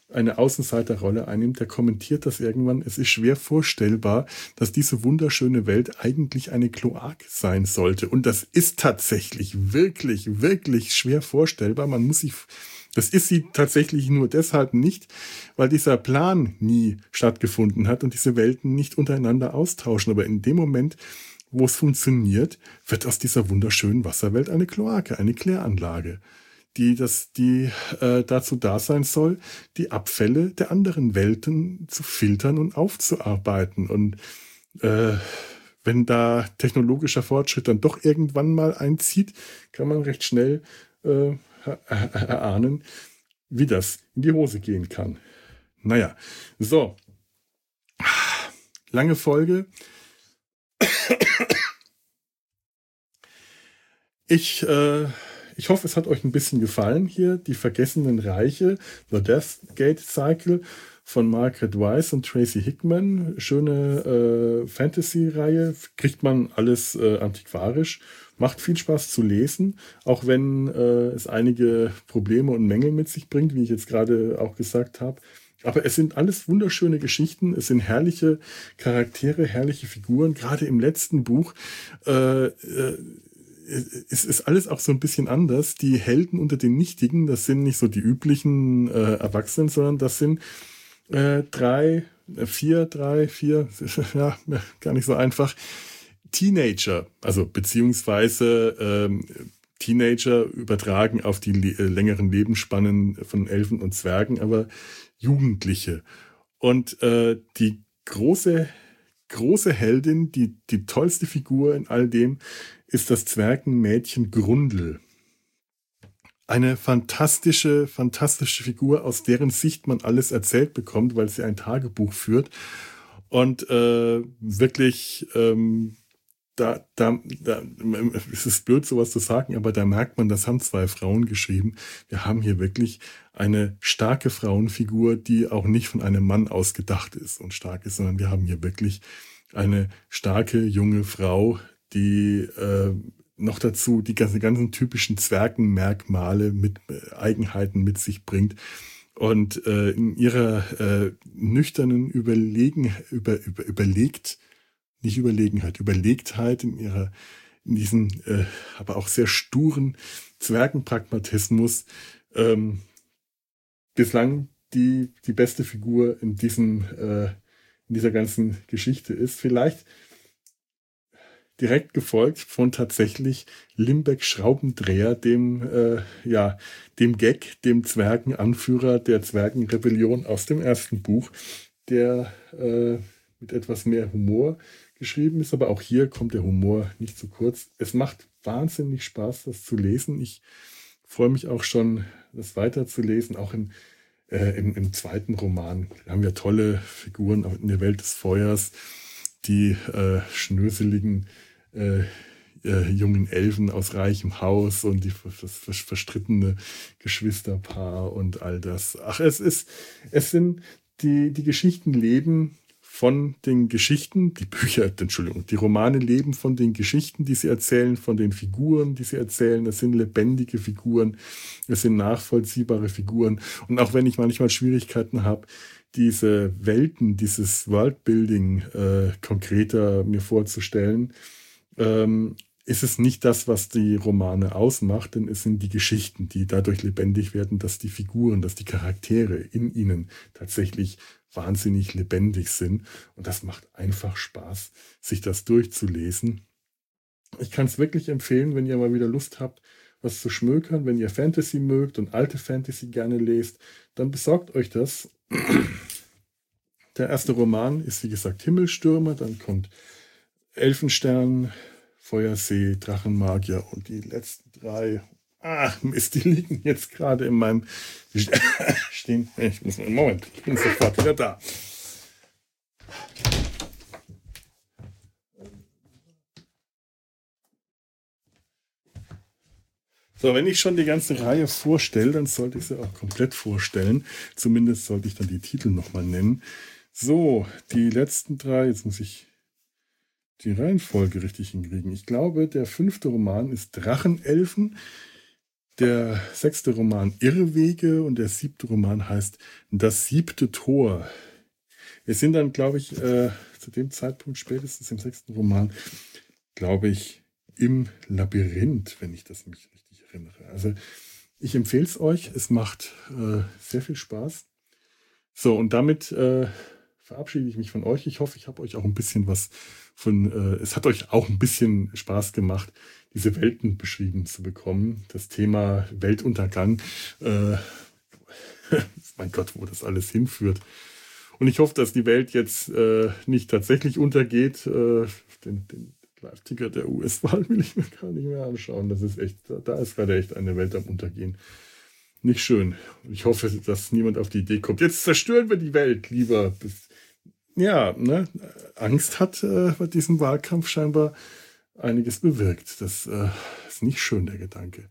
eine Außenseiterrolle einnimmt, der kommentiert das irgendwann. Es ist schwer vorstellbar, dass diese wunderschöne Welt eigentlich eine Kloak sein sollte. Und das ist tatsächlich wirklich, wirklich schwer vorstellbar. Man muss sich, das ist sie tatsächlich nur deshalb nicht, weil dieser Plan nie stattgefunden hat und diese Welten nicht untereinander austauschen. Aber in dem Moment, wo es funktioniert, wird aus dieser wunderschönen Wasserwelt eine Kloake, eine Kläranlage, die das, die äh, dazu da sein soll, die Abfälle der anderen Welten zu filtern und aufzuarbeiten. Und äh, wenn da technologischer Fortschritt dann doch irgendwann mal einzieht, kann man recht schnell äh, erahnen, wie das in die Hose gehen kann. Naja, so. Lange Folge. Ich äh, Ich hoffe, es hat euch ein bisschen gefallen hier. Die Vergessenen Reiche, The Death Gate Cycle von Margaret Weiss und Tracy Hickman. Schöne äh, Fantasy-Reihe. Kriegt man alles äh, antiquarisch. Macht viel Spaß zu lesen, auch wenn äh, es einige Probleme und Mängel mit sich bringt, wie ich jetzt gerade auch gesagt habe. Aber es sind alles wunderschöne Geschichten. Es sind herrliche Charaktere, herrliche Figuren. Gerade im letzten Buch äh, äh, es ist alles auch so ein bisschen anders. Die Helden unter den Nichtigen, das sind nicht so die üblichen äh, Erwachsenen, sondern das sind äh, drei, vier, drei, vier, ja, gar nicht so einfach, Teenager, also beziehungsweise ähm, Teenager übertragen auf die le- längeren Lebensspannen von Elfen und Zwergen, aber Jugendliche. Und äh, die große große Heldin, die, die tollste Figur in all dem, ist das Zwergenmädchen Grundel. Eine fantastische, fantastische Figur, aus deren Sicht man alles erzählt bekommt, weil sie ein Tagebuch führt. Und äh, wirklich, ähm, da, da, da, es ist blöd, sowas zu sagen, aber da merkt man, das haben zwei Frauen geschrieben. Wir haben hier wirklich eine starke Frauenfigur, die auch nicht von einem Mann ausgedacht ist und stark ist, sondern wir haben hier wirklich eine starke junge Frau, die äh, noch dazu die ganzen, ganzen typischen Zwergenmerkmale mit äh, Eigenheiten mit sich bringt. Und äh, in ihrer äh, nüchternen Überlegen, über, über, überlegt, nicht Überlegenheit, Überlegtheit in ihrer, in diesem, äh, aber auch sehr sturen Zwergenpragmatismus ähm, bislang die, die beste Figur in diesem, äh, in dieser ganzen Geschichte ist. Vielleicht direkt gefolgt von tatsächlich Limbeck Schraubendreher, dem, äh, ja, dem Gag, dem Zwergenanführer der Zwergenrebellion aus dem ersten Buch, der äh, mit etwas mehr Humor geschrieben ist, aber auch hier kommt der Humor nicht zu kurz. Es macht wahnsinnig Spaß, das zu lesen. Ich freue mich auch schon, das weiterzulesen, auch im, äh, im, im zweiten Roman. Da haben wir tolle Figuren auch in der Welt des Feuers, die äh, schnöseligen äh, äh, jungen Elfen aus reichem Haus und die, das verstrittene Geschwisterpaar und all das. Ach, es ist, es sind die, die Geschichten leben von den Geschichten, die Bücher, Entschuldigung, die Romane leben von den Geschichten, die sie erzählen, von den Figuren, die sie erzählen. Es sind lebendige Figuren, es sind nachvollziehbare Figuren. Und auch wenn ich manchmal Schwierigkeiten habe, diese Welten, dieses Worldbuilding äh, konkreter mir vorzustellen, ähm, ist es nicht das, was die Romane ausmacht, denn es sind die Geschichten, die dadurch lebendig werden, dass die Figuren, dass die Charaktere in ihnen tatsächlich wahnsinnig lebendig sind. Und das macht einfach Spaß, sich das durchzulesen. Ich kann es wirklich empfehlen, wenn ihr mal wieder Lust habt, was zu schmökern, wenn ihr Fantasy mögt und alte Fantasy gerne lest, dann besorgt euch das. Der erste Roman ist, wie gesagt, Himmelstürme, dann kommt Elfenstern, Feuersee, Drachenmagier und die letzten drei. Ach Mist, die liegen jetzt gerade in meinem stehen. Ich muss einen Moment, ich bin sofort wieder da. So, wenn ich schon die ganze Reihe vorstelle, dann sollte ich sie auch komplett vorstellen. Zumindest sollte ich dann die Titel nochmal nennen. So, die letzten drei, jetzt muss ich die Reihenfolge richtig hinkriegen. Ich glaube, der fünfte Roman ist Drachenelfen. der sechste Roman Irrwege und der siebte Roman heißt Das siebte Tor. Wir sind dann, glaube ich, äh, zu dem Zeitpunkt spätestens im sechsten Roman, glaube ich, im Labyrinth, wenn ich das mich richtig erinnere. Also ich empfehle es euch. Es macht äh, sehr viel Spaß. So, und damit äh, verabschiede ich mich von euch. Ich hoffe, ich habe euch auch ein bisschen was von, äh, es hat euch auch ein bisschen Spaß gemacht, diese Welten beschrieben zu bekommen. Das Thema Weltuntergang. Äh, mein Gott, wo das alles hinführt. Und ich hoffe, dass die Welt jetzt äh, nicht tatsächlich untergeht. Äh, den, den Live-Ticker der U S-Wahl will ich mir gar nicht mehr anschauen. Das ist echt, da ist gerade echt eine Welt am Untergehen. Nicht schön. Ich hoffe, dass niemand auf die Idee kommt, jetzt zerstören wir die Welt lieber. Bis, ja, ne, Angst hat äh, bei diesem Wahlkampf scheinbar einiges bewirkt. Das äh, ist nicht schön, der Gedanke.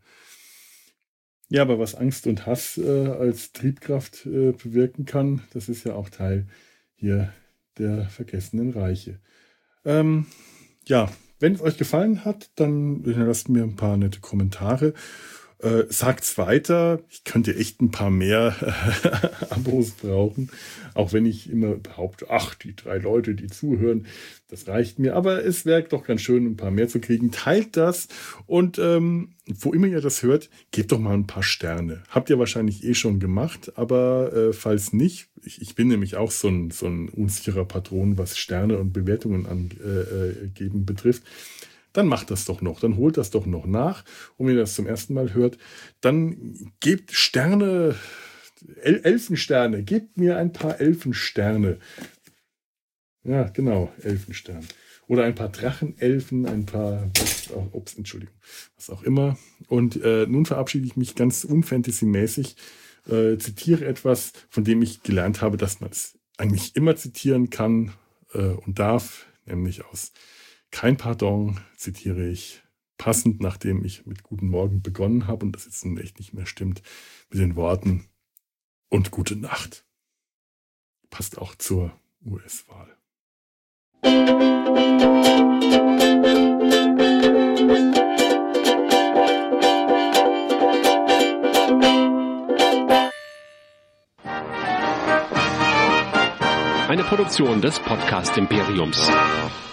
Ja, aber was Angst und Hass äh, als Triebkraft äh, bewirken kann, das ist ja auch Teil hier der vergessenen Reiche. Ähm, ja, wenn es euch gefallen hat, dann lasst mir ein paar nette Kommentare. Äh, sagt's weiter. Ich könnte echt ein paar mehr äh, Abos brauchen. Auch wenn ich immer behaupte, ach, die drei Leute, die zuhören, das reicht mir. Aber es wäre doch ganz schön, ein paar mehr zu kriegen. Teilt das und ähm, wo immer ihr das hört, gebt doch mal ein paar Sterne. Habt ihr wahrscheinlich eh schon gemacht, aber äh, falls nicht, ich, ich bin nämlich auch so ein, so ein unsicherer Patron, was Sterne und Bewertungen angeben äh, betrifft. Dann macht das doch noch, dann holt das doch noch nach. Und wenn ihr das zum ersten Mal hört, dann gebt Sterne, El- Elfensterne, gebt mir ein paar Elfensterne. Ja, genau, Elfensterne. Oder ein paar Drachenelfen, ein paar, ups, Entschuldigung, was auch immer. Und äh, nun verabschiede ich mich ganz unfantasymäßig, äh, zitiere etwas, von dem ich gelernt habe, dass man es eigentlich immer zitieren kann äh, und darf, nämlich aus Kein Pardon zitiere ich, passend nachdem ich mit Guten Morgen begonnen habe und das jetzt nun echt nicht mehr stimmt, mit den Worten und gute Nacht. Passt auch zur U S-Wahl. Eine Produktion des Podcast Imperiums.